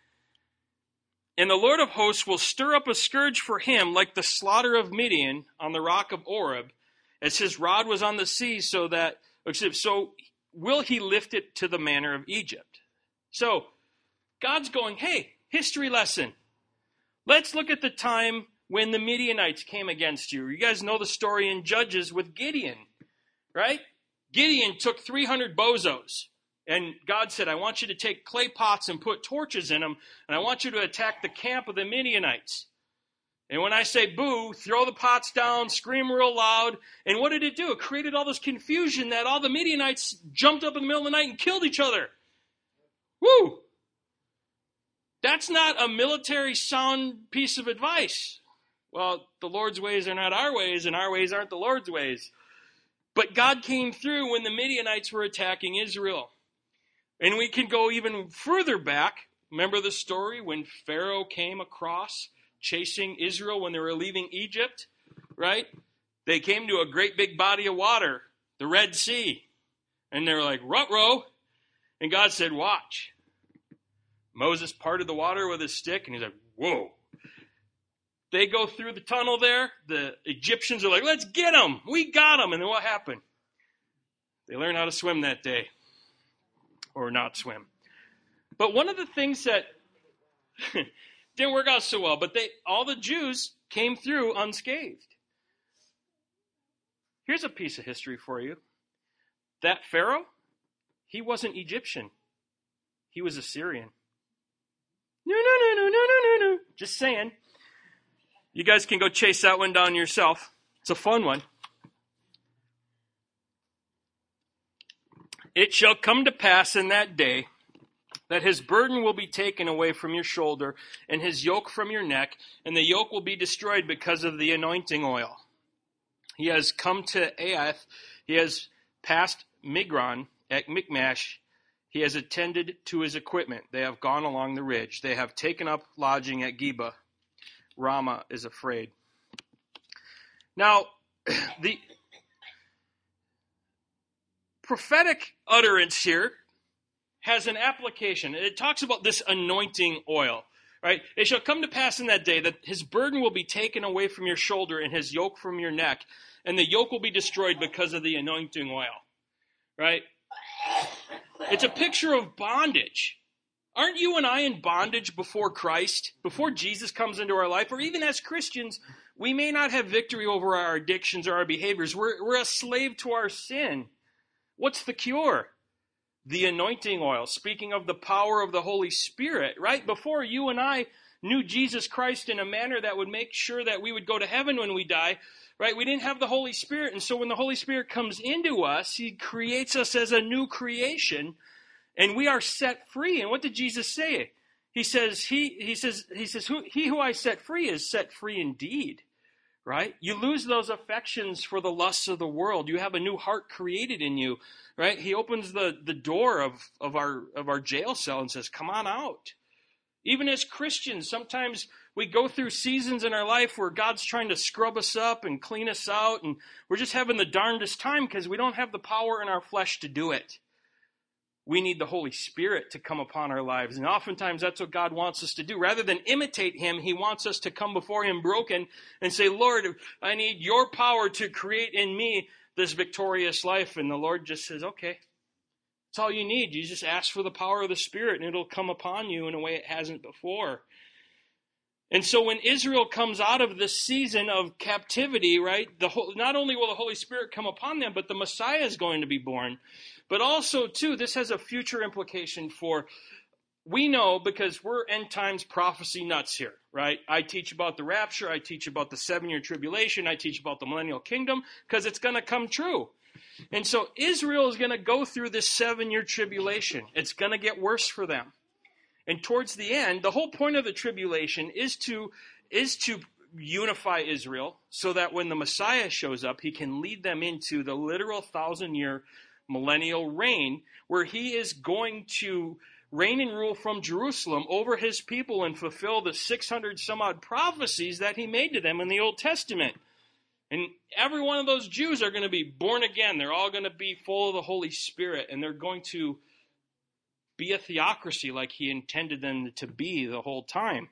And the Lord of hosts will stir up a scourge for him, like the slaughter of Midian on the rock of Oreb, as his rod was on the sea, so that, so will he lift it to the manner of Egypt. So, God's going, hey, history lesson. Let's look at the time when the Midianites came against you. You guys know the story in Judges with Gideon, right? Gideon took three hundred bozos, and God said, I want you to take clay pots and put torches in them, and I want you to attack the camp of the Midianites. And when I say boo, throw the pots down, scream real loud. And what did it do? It created all this confusion that all the Midianites jumped up in the middle of the night and killed each other. Woo! That's not a military sound piece of advice. Well, the Lord's ways are not our ways, and our ways aren't the Lord's ways. But God came through when the Midianites were attacking Israel. And we can go even further back. Remember the story when Pharaoh came across chasing Israel when they were leaving Egypt, right? They came to a great big body of water, the Red Sea. And they were like, ruh-roh. And God said, watch. Moses parted the water with his stick, and he's like, whoa. They go through the tunnel there. The Egyptians are like, let's get them. We got them. And then what happened? They learned how to swim that day. Or not swim. But one of the things that didn't work out so well, but they all the Jews came through unscathed. Here's a piece of history for you. That Pharaoh, he wasn't Egyptian. He was Assyrian. No, no, no, no, no, no, no, no. Just saying. You guys can go chase that one down yourself. It's a fun one. It shall come to pass in that day that his burden will be taken away from your shoulder and his yoke from your neck, and the yoke will be destroyed because of the anointing oil. He has come to Aath. He has passed Migron at Michmash. He has attended to his equipment. They have gone along the ridge. They have taken up lodging at Geba. Ramah is afraid. Now, the prophetic utterance here has an application. It talks about this anointing oil, right? It shall come to pass in that day that his burden will be taken away from your shoulder and his yoke from your neck, and the yoke will be destroyed because of the anointing oil, right? It's a picture of bondage. Aren't you and I in bondage before Christ, before Jesus comes into our life? Or even as Christians, we may not have victory over our addictions or our behaviors. We're, we're a slave to our sin. What's the cure? The anointing oil, speaking of the power of the Holy Spirit, right? Before you and I knew Jesus Christ in a manner that would make sure that we would go to heaven when we die, right? We didn't have the Holy Spirit. And so when the Holy Spirit comes into us, he creates us as a new creation, and we are set free. And what did Jesus say? He says, he, he says, he says, who, he who I set free is set free indeed, right? You lose those affections for the lusts of the world. You have a new heart created in you, right? He opens the, the door of, of our, of our jail cell and says, come on out. Even as Christians, sometimes we go through seasons in our life where God's trying to scrub us up and clean us out, and we're just having the darndest time because we don't have the power in our flesh to do it. We need the Holy Spirit to come upon our lives, and oftentimes that's what God wants us to do. Rather than imitate him, he wants us to come before him broken and say, Lord, I need your power to create in me this victorious life. And the Lord just says, okay. That's all you need. You just ask for the power of the Spirit, and it'll come upon you in a way it hasn't before. And so when Israel comes out of this season of captivity, right, the whole, not only will the Holy Spirit come upon them, but the Messiah is going to be born. But also, too, this has a future implication for, we know because we're end times prophecy nuts here, right? I teach about the rapture. I teach about the seven-year tribulation. I teach about the millennial kingdom because it's going to come true. And so Israel is going to go through this seven-year tribulation. It's going to get worse for them. And towards the end, the whole point of the tribulation is to, is to unify Israel so that when the Messiah shows up, he can lead them into the literal thousand-year millennial reign where he is going to reign and rule from Jerusalem over his people and fulfill the six hundred some odd prophecies that he made to them in the Old Testament. And every one of those Jews are going to be born again. They're all going to be full of the Holy Spirit, and they're going to be a theocracy like he intended them to be the whole time.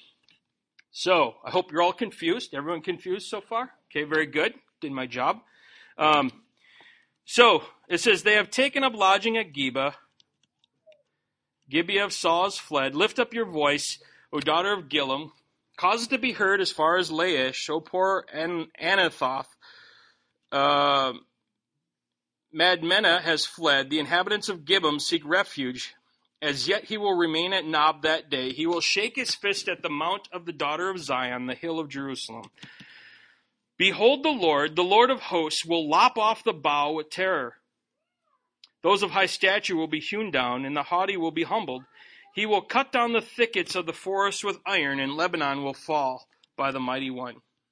So, I hope you're all confused. Everyone confused so far? Okay, very good. Did my job. Um, so, it says, they have taken up lodging at Geba. Gibeah of Saul has fled. Lift up your voice, O daughter of Gilom. Cause it to be heard as far as Laish, O poor An- Anathoth. Uh, Madmenah has fled. The inhabitants of Gibeon seek refuge. As yet he will remain at Nob that day. He will shake his fist at the mount of the daughter of Zion, the hill of Jerusalem. Behold the Lord, the Lord of hosts, will lop off the bough with terror. Those of high stature will be hewn down, and the haughty will be humbled. He will cut down the thickets of the forest with iron, and Lebanon will fall by the mighty one.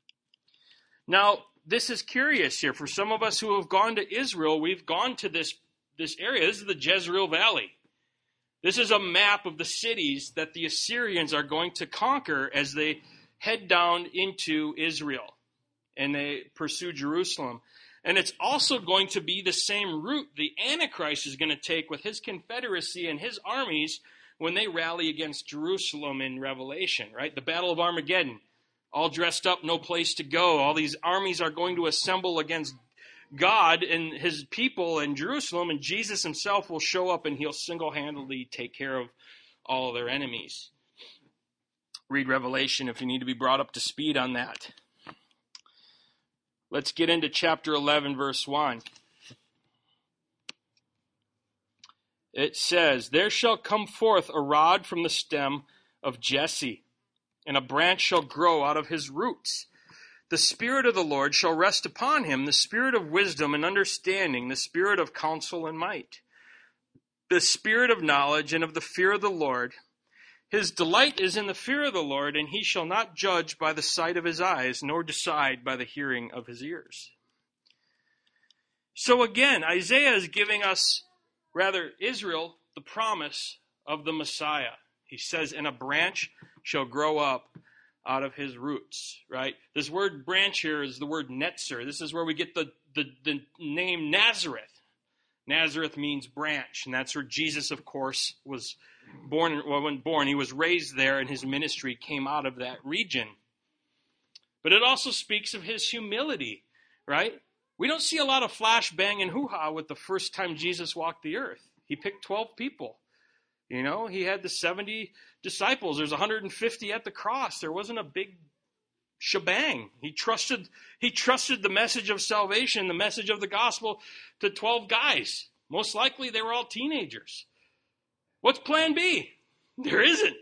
Now, this is curious here. For some of us who have gone to Israel, we've gone to this, this area. This is the Jezreel Valley. This is a map of the cities that the Assyrians are going to conquer as they head down into Israel and they pursue Jerusalem. And it's also going to be the same route the Antichrist is going to take with his confederacy and his armies when they rally against Jerusalem in Revelation, right? The Battle of Armageddon, all dressed up, no place to go. All these armies are going to assemble against God and his people in Jerusalem, and Jesus himself will show up and he'll single-handedly take care of all of their enemies. Read Revelation if you need to be brought up to speed on that. Let's get into chapter eleven, verse one. It says, there shall come forth a rod from the stem of Jesse, and a branch shall grow out of his roots. The Spirit of the Lord shall rest upon him, the Spirit of wisdom and understanding, the Spirit of counsel and might, the Spirit of knowledge and of the fear of the Lord. His delight is in the fear of the Lord, and he shall not judge by the sight of his eyes, nor decide by the hearing of his ears. So again, Isaiah is giving us, rather Israel, the promise of the Messiah. He says, and a branch shall grow up out of his roots, right? This word branch here is the word netzer. This is where we get the, the, the name Nazareth. Nazareth means branch, and that's where Jesus, of course, was born. Well, when born, he was raised there, and his ministry came out of that region. But it also speaks of his humility, right? We don't see a lot of flash bang and hoo-ha with the first time Jesus walked the earth. He picked twelve people. You know, he had the seventy disciples. There's one hundred fifty at the cross. There wasn't a big shebang. He trusted, he trusted the message of salvation, the message of the gospel to twelve guys. Most likely they were all teenagers. What's plan B? There isn't.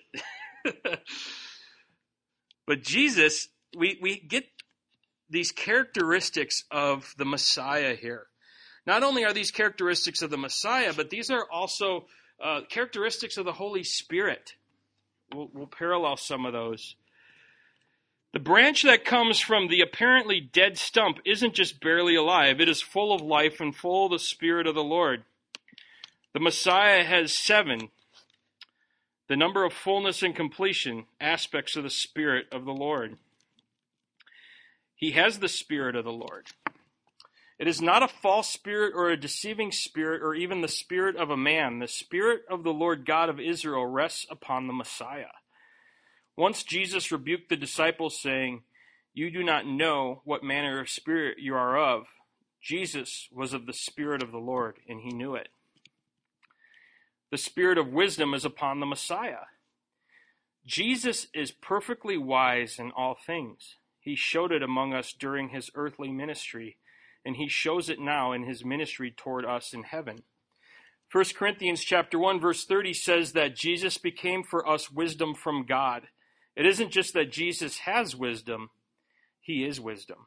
But Jesus, we, we get these characteristics of the Messiah here. Not only are these characteristics of the Messiah, but these are also uh, characteristics of the Holy Spirit. We'll, we'll parallel some of those. The branch that comes from the apparently dead stump isn't just barely alive. It is full of life and full of the Spirit of the Lord. The Messiah has seven, the number of fullness and completion, aspects of the Spirit of the Lord. He has the Spirit of the Lord. It is not a false spirit or a deceiving spirit or even the spirit of a man. The Spirit of the Lord God of Israel rests upon the Messiah. Once Jesus rebuked the disciples, saying, you do not know what manner of spirit you are of. Jesus was of the Spirit of the Lord, and he knew it. The Spirit of wisdom is upon the Messiah. Jesus is perfectly wise in all things. He showed it among us during his earthly ministry, and he shows it now in his ministry toward us in heaven. First Corinthians chapter one, verse thirty says that Jesus became for us wisdom from God, It isn't just that Jesus has wisdom, he is wisdom.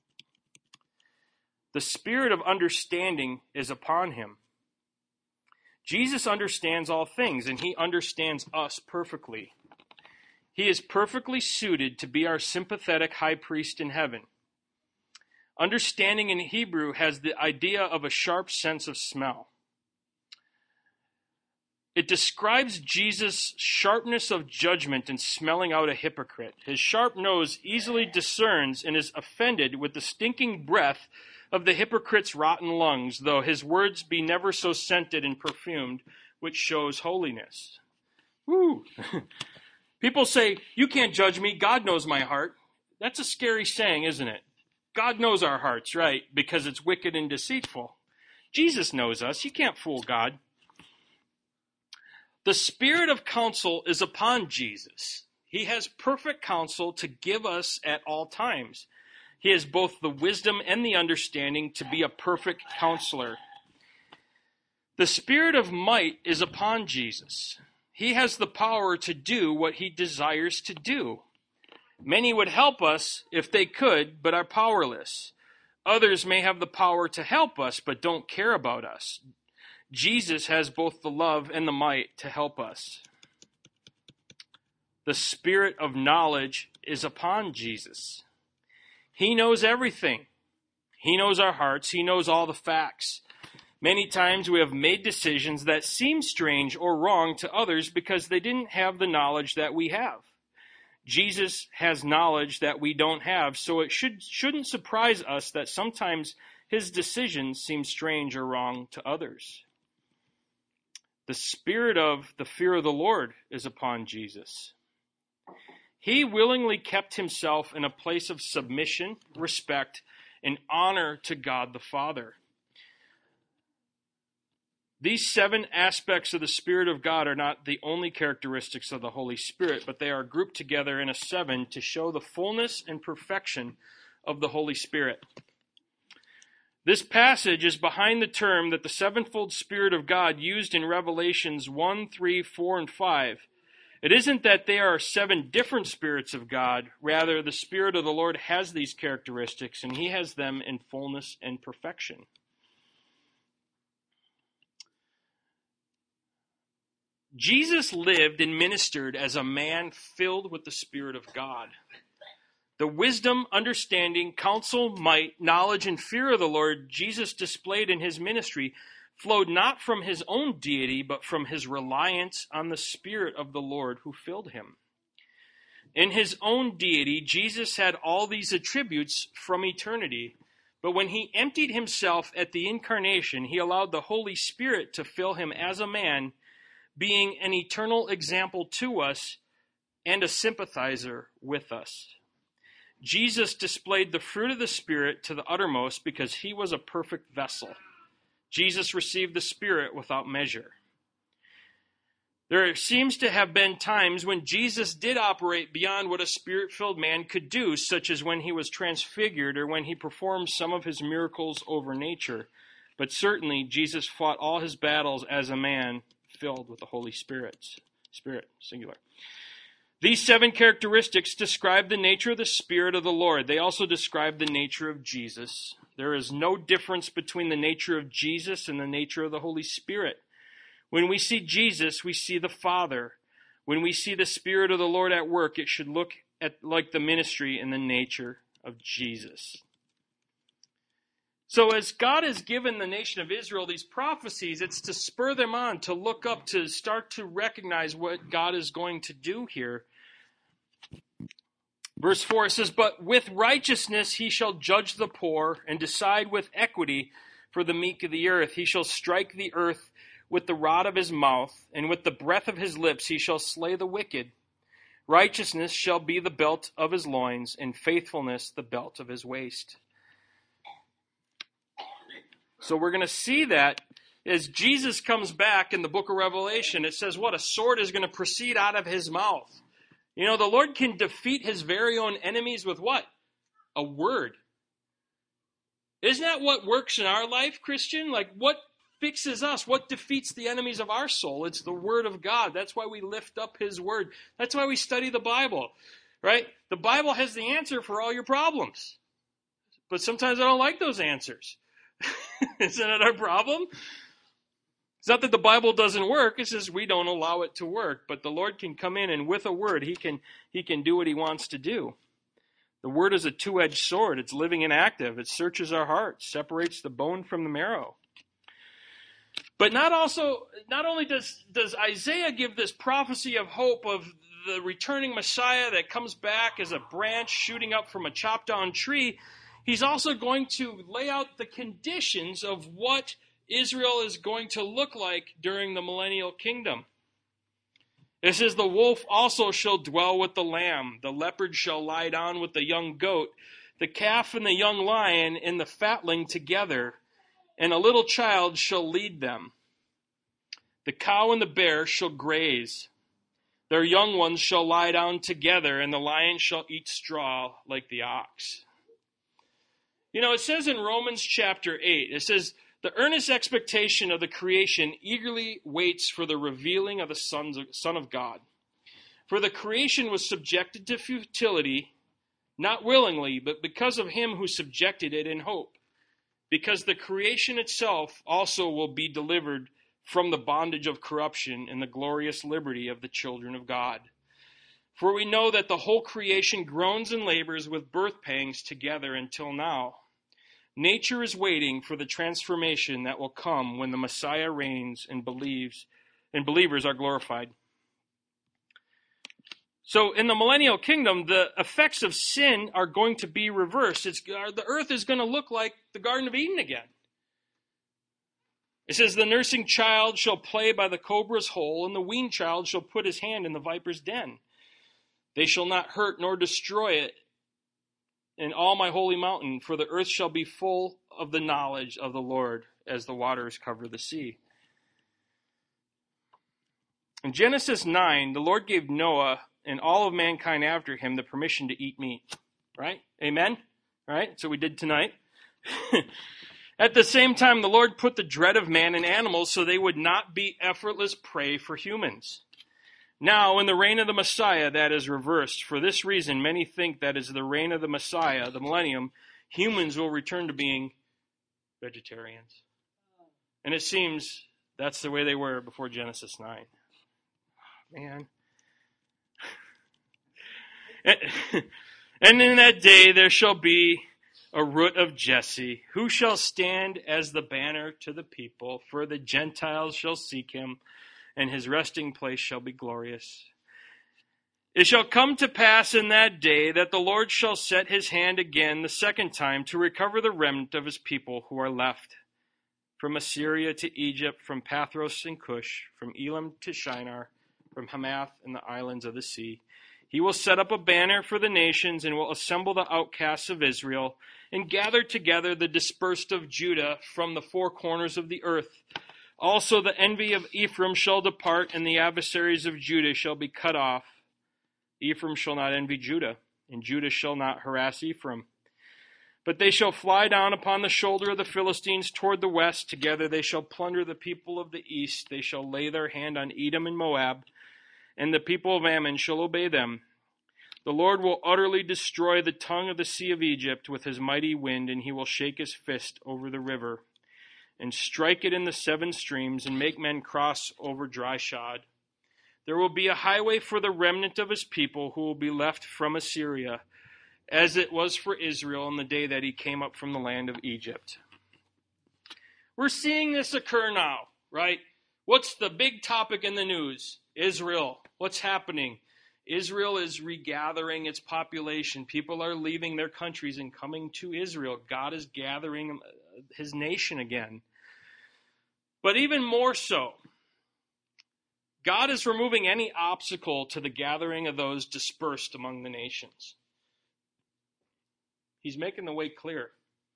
The spirit of understanding is upon him. Jesus understands all things, and he understands us perfectly. He is perfectly suited to be our sympathetic high priest in heaven. Understanding in Hebrew has the idea of a sharp sense of smell. It describes Jesus' sharpness of judgment in smelling out a hypocrite. His sharp nose easily discerns and is offended with the stinking breath of the hypocrite's rotten lungs, though his words be never so scented and perfumed, which shows holiness. Woo! People say, you can't judge me, God knows my heart. That's a scary saying, isn't it? God knows our hearts, right? Because it's wicked and deceitful. Jesus knows us. You can't fool God. The spirit of counsel is upon Jesus. He has perfect counsel to give us at all times. He has both the wisdom and the understanding to be a perfect counselor. The spirit of might is upon Jesus. He has the power to do what he desires to do. Many would help us if they could, but are powerless. Others may have the power to help us, but don't care about us. Jesus has both the love and the might to help us. The spirit of knowledge is upon Jesus. He knows everything. He knows our hearts. He knows all the facts. Many times we have made decisions that seem strange or wrong to others because they didn't have the knowledge that we have. Jesus has knowledge that we don't have, so it should, shouldn't surprise us that sometimes his decisions seem strange or wrong to others. The spirit of the fear of the Lord is upon Jesus. He willingly kept himself in a place of submission, respect, and honor to God the Father. These seven aspects of the Spirit of God are not the only characteristics of the Holy Spirit, but they are grouped together in a seven to show the fullness and perfection of the Holy Spirit. This passage is behind the term that the sevenfold Spirit of God used in Revelations one, three, four, and five. It isn't that there are seven different spirits of God. Rather, the Spirit of the Lord has these characteristics, and he has them in fullness and perfection. Jesus lived and ministered as a man filled with the Spirit of God. The wisdom, understanding, counsel, might, knowledge, and fear of the Lord Jesus displayed in his ministry flowed not from his own deity, but from his reliance on the Spirit of the Lord who filled him. In his own deity, Jesus had all these attributes from eternity, but when he emptied himself at the incarnation, he allowed the Holy Spirit to fill him as a man, being an eternal example to us and a sympathizer with us. Jesus displayed the fruit of the Spirit to the uttermost because he was a perfect vessel. Jesus received the Spirit without measure. There seems to have been times when Jesus did operate beyond what a Spirit-filled man could do, such as when he was transfigured or when he performed some of his miracles over nature. But certainly, Jesus fought all his battles as a man filled with the Holy Spirit. Spirit, singular. These seven characteristics describe the nature of the Spirit of the Lord. They also describe the nature of Jesus. There is no difference between the nature of Jesus and the nature of the Holy Spirit. When we see Jesus, we see the Father. When we see the Spirit of the Lord at work, it should look at like the ministry and the nature of Jesus. So as God has given the nation of Israel these prophecies, it's to spur them on, to look up, to start to recognize what God is going to do here. Verse four says, "But with righteousness he shall judge the poor and decide with equity for the meek of the earth. He shall strike the earth with the rod of his mouth, and with the breath of his lips he shall slay the wicked. Righteousness shall be the belt of his loins, and faithfulness the belt of his waist." So we're going to see that as Jesus comes back in the book of Revelation, it says what? A sword is going to proceed out of his mouth. You know, the Lord can defeat his very own enemies with what? A word. Isn't that what works in our life, Christian? Like, what fixes us? What defeats the enemies of our soul? It's the Word of God. That's why we lift up His Word. That's why we study the Bible, right? The Bible has the answer for all your problems. But sometimes I don't like those answers. Isn't it our problem? It's not that the Bible doesn't work. It's just we don't allow it to work. But the Lord can come in, and with a word, He can, He can do what He wants to do. The Word is a two-edged sword. It's living and active. It searches our hearts, separates the bone from the marrow. But not also, not only does, does Isaiah give this prophecy of hope of the returning Messiah that comes back as a branch shooting up from a chopped down tree, he's also going to lay out the conditions of what Israel is going to look like during the millennial kingdom. It says, the wolf also shall dwell with the lamb, the leopard shall lie down with the young goat, the calf and the young lion and the fatling together, and a little child shall lead them. The cow and the bear shall graze. Their young ones shall lie down together, and the lion shall eat straw like the ox. You know, it says in Romans chapter eight, it says, the earnest expectation of the creation eagerly waits for the revealing of the sons of, Son of God. For the creation was subjected to futility, not willingly, but because of Him who subjected it in hope. Because the creation itself also will be delivered from the bondage of corruption and the glorious liberty of the children of God. For we know that the whole creation groans and labors with birth pangs together until now. Nature is waiting for the transformation that will come when the Messiah reigns and believes, and believers are glorified. So in the millennial kingdom, the effects of sin are going to be reversed. It's, the earth is going to look like the Garden of Eden again. It says, the nursing child shall play by the cobra's hole, and the weaned child shall put his hand in the viper's den. They shall not hurt nor destroy it in all my holy mountain, for the earth shall be full of the knowledge of the Lord as the waters cover the sea. In Genesis nine, the Lord gave Noah and all of mankind after him the permission to eat meat. Right? Amen? Right? So we did tonight. At the same time, the Lord put the dread of man in animals so they would not be effortless prey for humans. Now, in the reign of the Messiah, that is reversed. For this reason, many think that as the reign of the Messiah, the millennium, humans will return to being vegetarians. And it seems that's the way they were before Genesis nine. Man. And in that day there shall be a root of Jesse, who shall stand as the banner to the people, for the Gentiles shall seek him, and his resting place shall be glorious. It shall come to pass in that day that the Lord shall set his hand again the second time to recover the remnant of his people who are left, from Assyria to Egypt, from Pathros and Cush, from Elam to Shinar, from Hamath and the islands of the sea. He will set up a banner for the nations and will assemble the outcasts of Israel and gather together the dispersed of Judah from the four corners of the earth. Also the envy of Ephraim shall depart, and the adversaries of Judah shall be cut off. Ephraim shall not envy Judah, and Judah shall not harass Ephraim. But they shall fly down upon the shoulder of the Philistines toward the west. Together they shall plunder the people of the east. They shall lay their hand on Edom and Moab, and the people of Ammon shall obey them. The Lord will utterly destroy the tongue of the sea of Egypt with his mighty wind, and he will shake his fist over the river, and strike it in the seven streams, and make men cross over dry shod. There will be a highway for the remnant of his people who will be left from Assyria, as it was for Israel in the day that he came up from the land of Egypt. We're seeing this occur now, right? What's the big topic in the news? Israel. What's happening? Israel is regathering its population. People are leaving their countries and coming to Israel. God is gathering his nation again. But even more so, God is removing any obstacle to the gathering of those dispersed among the nations. He's making the way clear.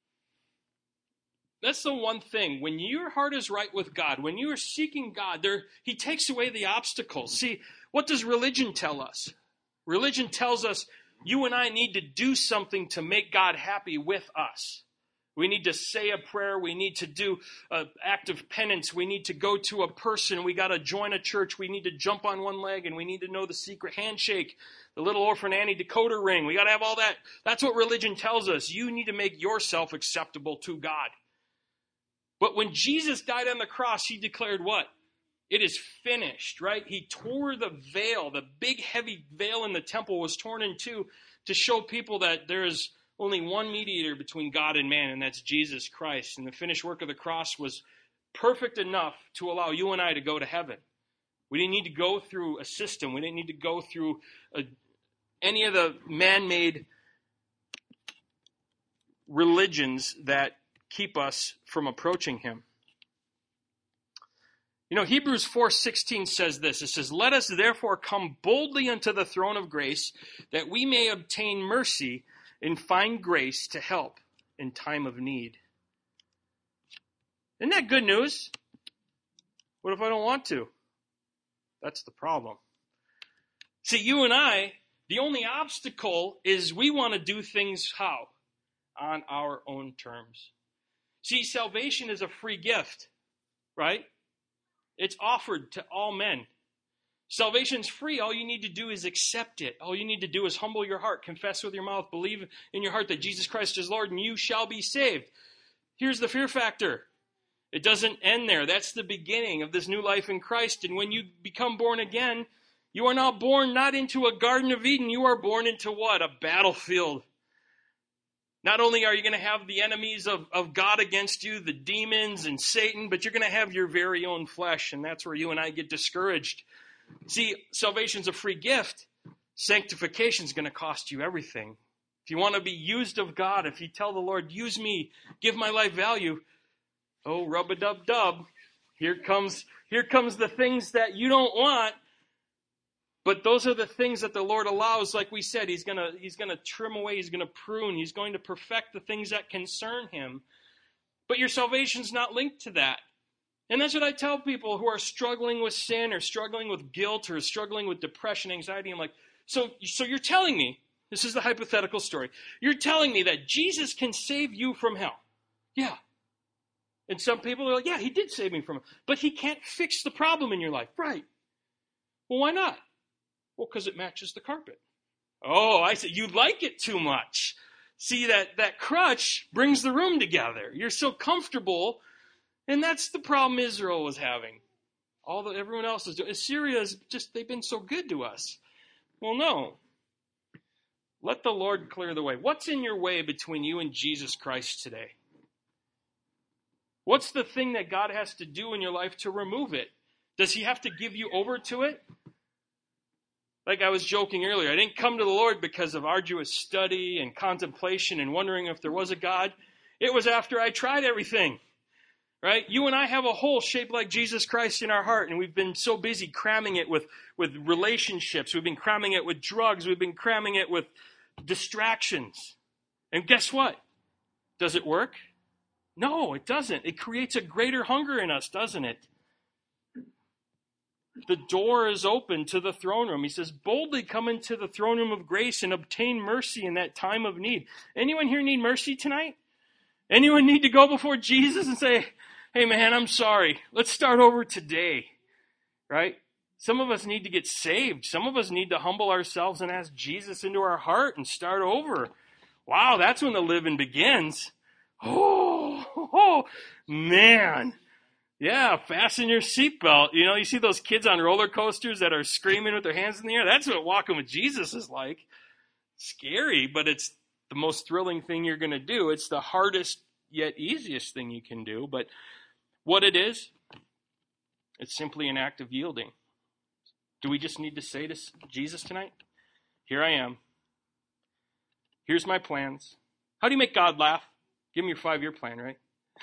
That's the one thing. When your heart is right with God, when you are seeking God, there, he takes away the obstacles. See, what does religion tell us? Religion tells us you and I need to do something to make God happy with us. We need to say a prayer. We need to do an act of penance. We need to go to a person. We got to join a church. We need to jump on one leg, and we need to know the secret handshake, the little orphan Annie decoder ring. We got to have all that. That's what religion tells us. You need to make yourself acceptable to God. But when Jesus died on the cross, he declared what? It is finished, right? He tore the veil. The big, heavy veil in the temple was torn in two to show people that there is only one mediator between God and man, and that's Jesus Christ. And the finished work of the cross was perfect enough to allow you and I to go to heaven. We didn't need to go through a system. We didn't need to go through a, any of the man-made religions that keep us from approaching him. You know, Hebrews four sixteen says this. It says, "Let us therefore come boldly unto the throne of grace, that we may obtain mercy and find grace to help in time of need." Isn't that good news? What if I don't want to? That's the problem. See, you and I, the only obstacle is we want to do things how? On our own terms. See, salvation is a free gift, right? It's offered to all men. Salvation's free. All you need to do is accept it. All you need to do is humble your heart, confess with your mouth, believe in your heart that Jesus Christ is Lord, and you shall be saved. Here's the fear factor. It doesn't end there. That's the beginning of this new life in Christ. And when you become born again, you are now born not into a Garden of Eden. You are born into what? A battlefield. Not only are you going to have the enemies of, of God against you, the demons and Satan, but you're going to have your very own flesh. And that's where you and I get discouraged. See, salvation's a free gift. Sanctification's going to cost you everything. If you want to be used of God, if you tell the Lord, use me, give my life value, oh, rub-a-dub-dub, here comes, here comes the things that you don't want, but those are the things that the Lord allows. Like we said, he's going to, he's going to trim away, he's going to prune, he's going to perfect the things that concern him. But your salvation's not linked to that. And that's what I tell people who are struggling with sin or struggling with guilt or struggling with depression, anxiety. I'm like, so, so you're telling me, this is the hypothetical story, you're telling me that Jesus can save you from hell. Yeah. And some people are like, yeah, he did save me from it. But he can't fix the problem in your life. Right. Well, why not? Well, because it matches the carpet. Oh, I see. You like it too much. See, that, that crutch brings the room together. You're so comfortable. And that's the problem Israel was having. All that everyone else is doing. Assyria is just, they've been so good to us. Well, no. Let the Lord clear the way. What's in your way between you and Jesus Christ today? What's the thing that God has to do in your life to remove it? Does he have to give you over to it? Like I was joking earlier, I didn't come to the Lord because of arduous study and contemplation and wondering if there was a God. It was after I tried everything. Right? You and I have a hole shaped like Jesus Christ in our heart, and we've been so busy cramming it with, with relationships. We've been cramming it with drugs. We've been cramming it with distractions. And guess what? Does it work? No, it doesn't. It creates a greater hunger in us, doesn't it? The door is open to the throne room. He says, boldly come into the throne room of grace and obtain mercy in that time of need. Anyone here need mercy tonight? Anyone need to go before Jesus and say, hey man, I'm sorry. Let's start over today. Right? Some of us need to get saved. Some of us need to humble ourselves and ask Jesus into our heart and start over. Wow, that's when the living begins. Oh, oh man. Yeah, fasten your seatbelt. You know, you see those kids on roller coasters that are screaming with their hands in the air? That's what walking with Jesus is like. Scary, but it's the most thrilling thing you're going to do. It's the hardest yet easiest thing you can do. But what it is, it's simply an act of yielding. Do we just need to say to Jesus tonight, here I am. Here's my plans. How do you make God laugh? Give him your five-year plan, right?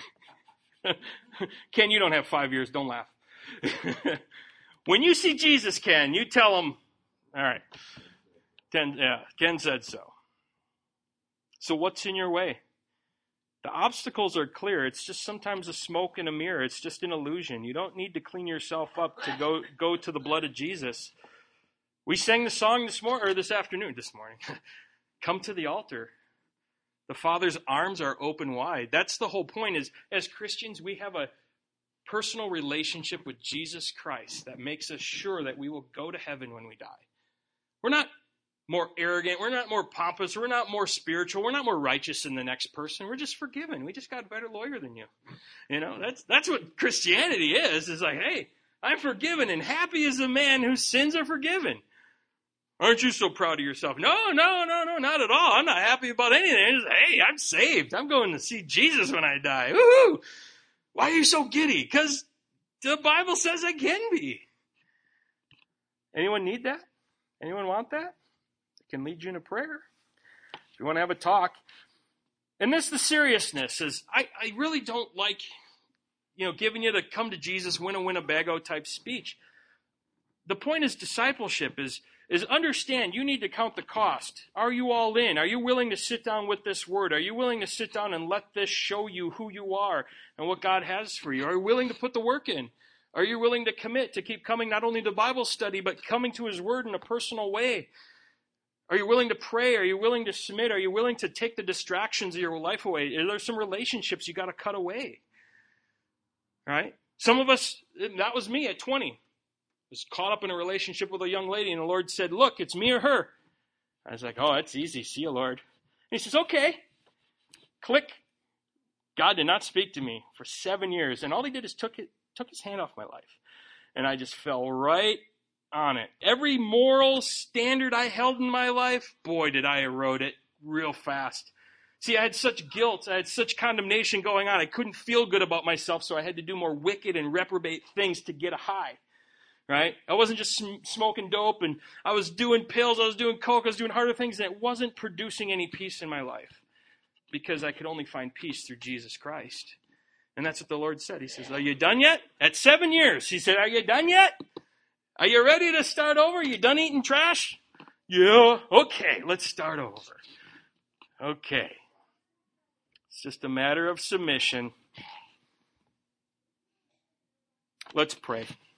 Ken, you don't have five years. Don't laugh. When you see Jesus, Ken, you tell him, all right. Ken, yeah, Ken said so. So what's in your way? The obstacles are clear. It's just sometimes a smoke and a mirror. It's just an illusion. You don't need to clean yourself up to go, go to the blood of Jesus. We sang the song this morning, or this afternoon, this morning. Come to the altar. The Father's arms are open wide. That's the whole point, is as Christians, we have a personal relationship with Jesus Christ that makes us sure that we will go to heaven when we die. We're not more arrogant. We're not more pompous. We're not more spiritual. We're not more righteous than the next person. We're just forgiven. We just got a better lawyer than you. You know, that's that's what Christianity is. It's like, hey, I'm forgiven, and happy is the man whose sins are forgiven. Aren't you so proud of yourself? No, no, no, no, not at all. I'm not happy about anything. Just, hey, I'm saved. I'm going to see Jesus when I die. Woohoo! Why are you so giddy? Because the Bible says I can be. Anyone need that? Anyone want that? It can lead you in a prayer. If you want to have a talk. And this, the seriousness is, I, I really don't like, you know, giving you the come to Jesus, win a Winnebago type speech. The point is discipleship is, is understand you need to count the cost. Are you all in? Are you willing to sit down with this word? Are you willing to sit down and let this show you who you are and what God has for you? Are you willing to put the work in? Are you willing to commit to keep coming not only to Bible study, but coming to his word in a personal way? Are you willing to pray? Are you willing to submit? Are you willing to take the distractions of your life away? Are there some relationships you got to cut away? Right? Some of us, that was me at twenty. Was caught up in a relationship with a young lady, and the Lord said, look, it's me or her. I was like, oh, that's easy. See you, Lord. And he says, okay. Click. God did not speak to me for seven years, and all he did is took it, took his hand off my life. And I just fell right on it. Every moral standard I held in my life, boy, did I erode it real fast. See, I had such guilt. I had such condemnation going on. I couldn't feel good about myself, so I had to do more wicked and reprobate things to get a high. Right? I wasn't just sm- smoking dope, and I was doing pills, I was doing coke, I was doing harder things, and it wasn't producing any peace in my life because I could only find peace through Jesus Christ. And that's what the Lord said. He says, are you done yet? At seven years, he said, are you done yet? Are you ready to start over? You done eating trash? Yeah. Okay, let's start over. Okay. It's just a matter of submission. Let's pray.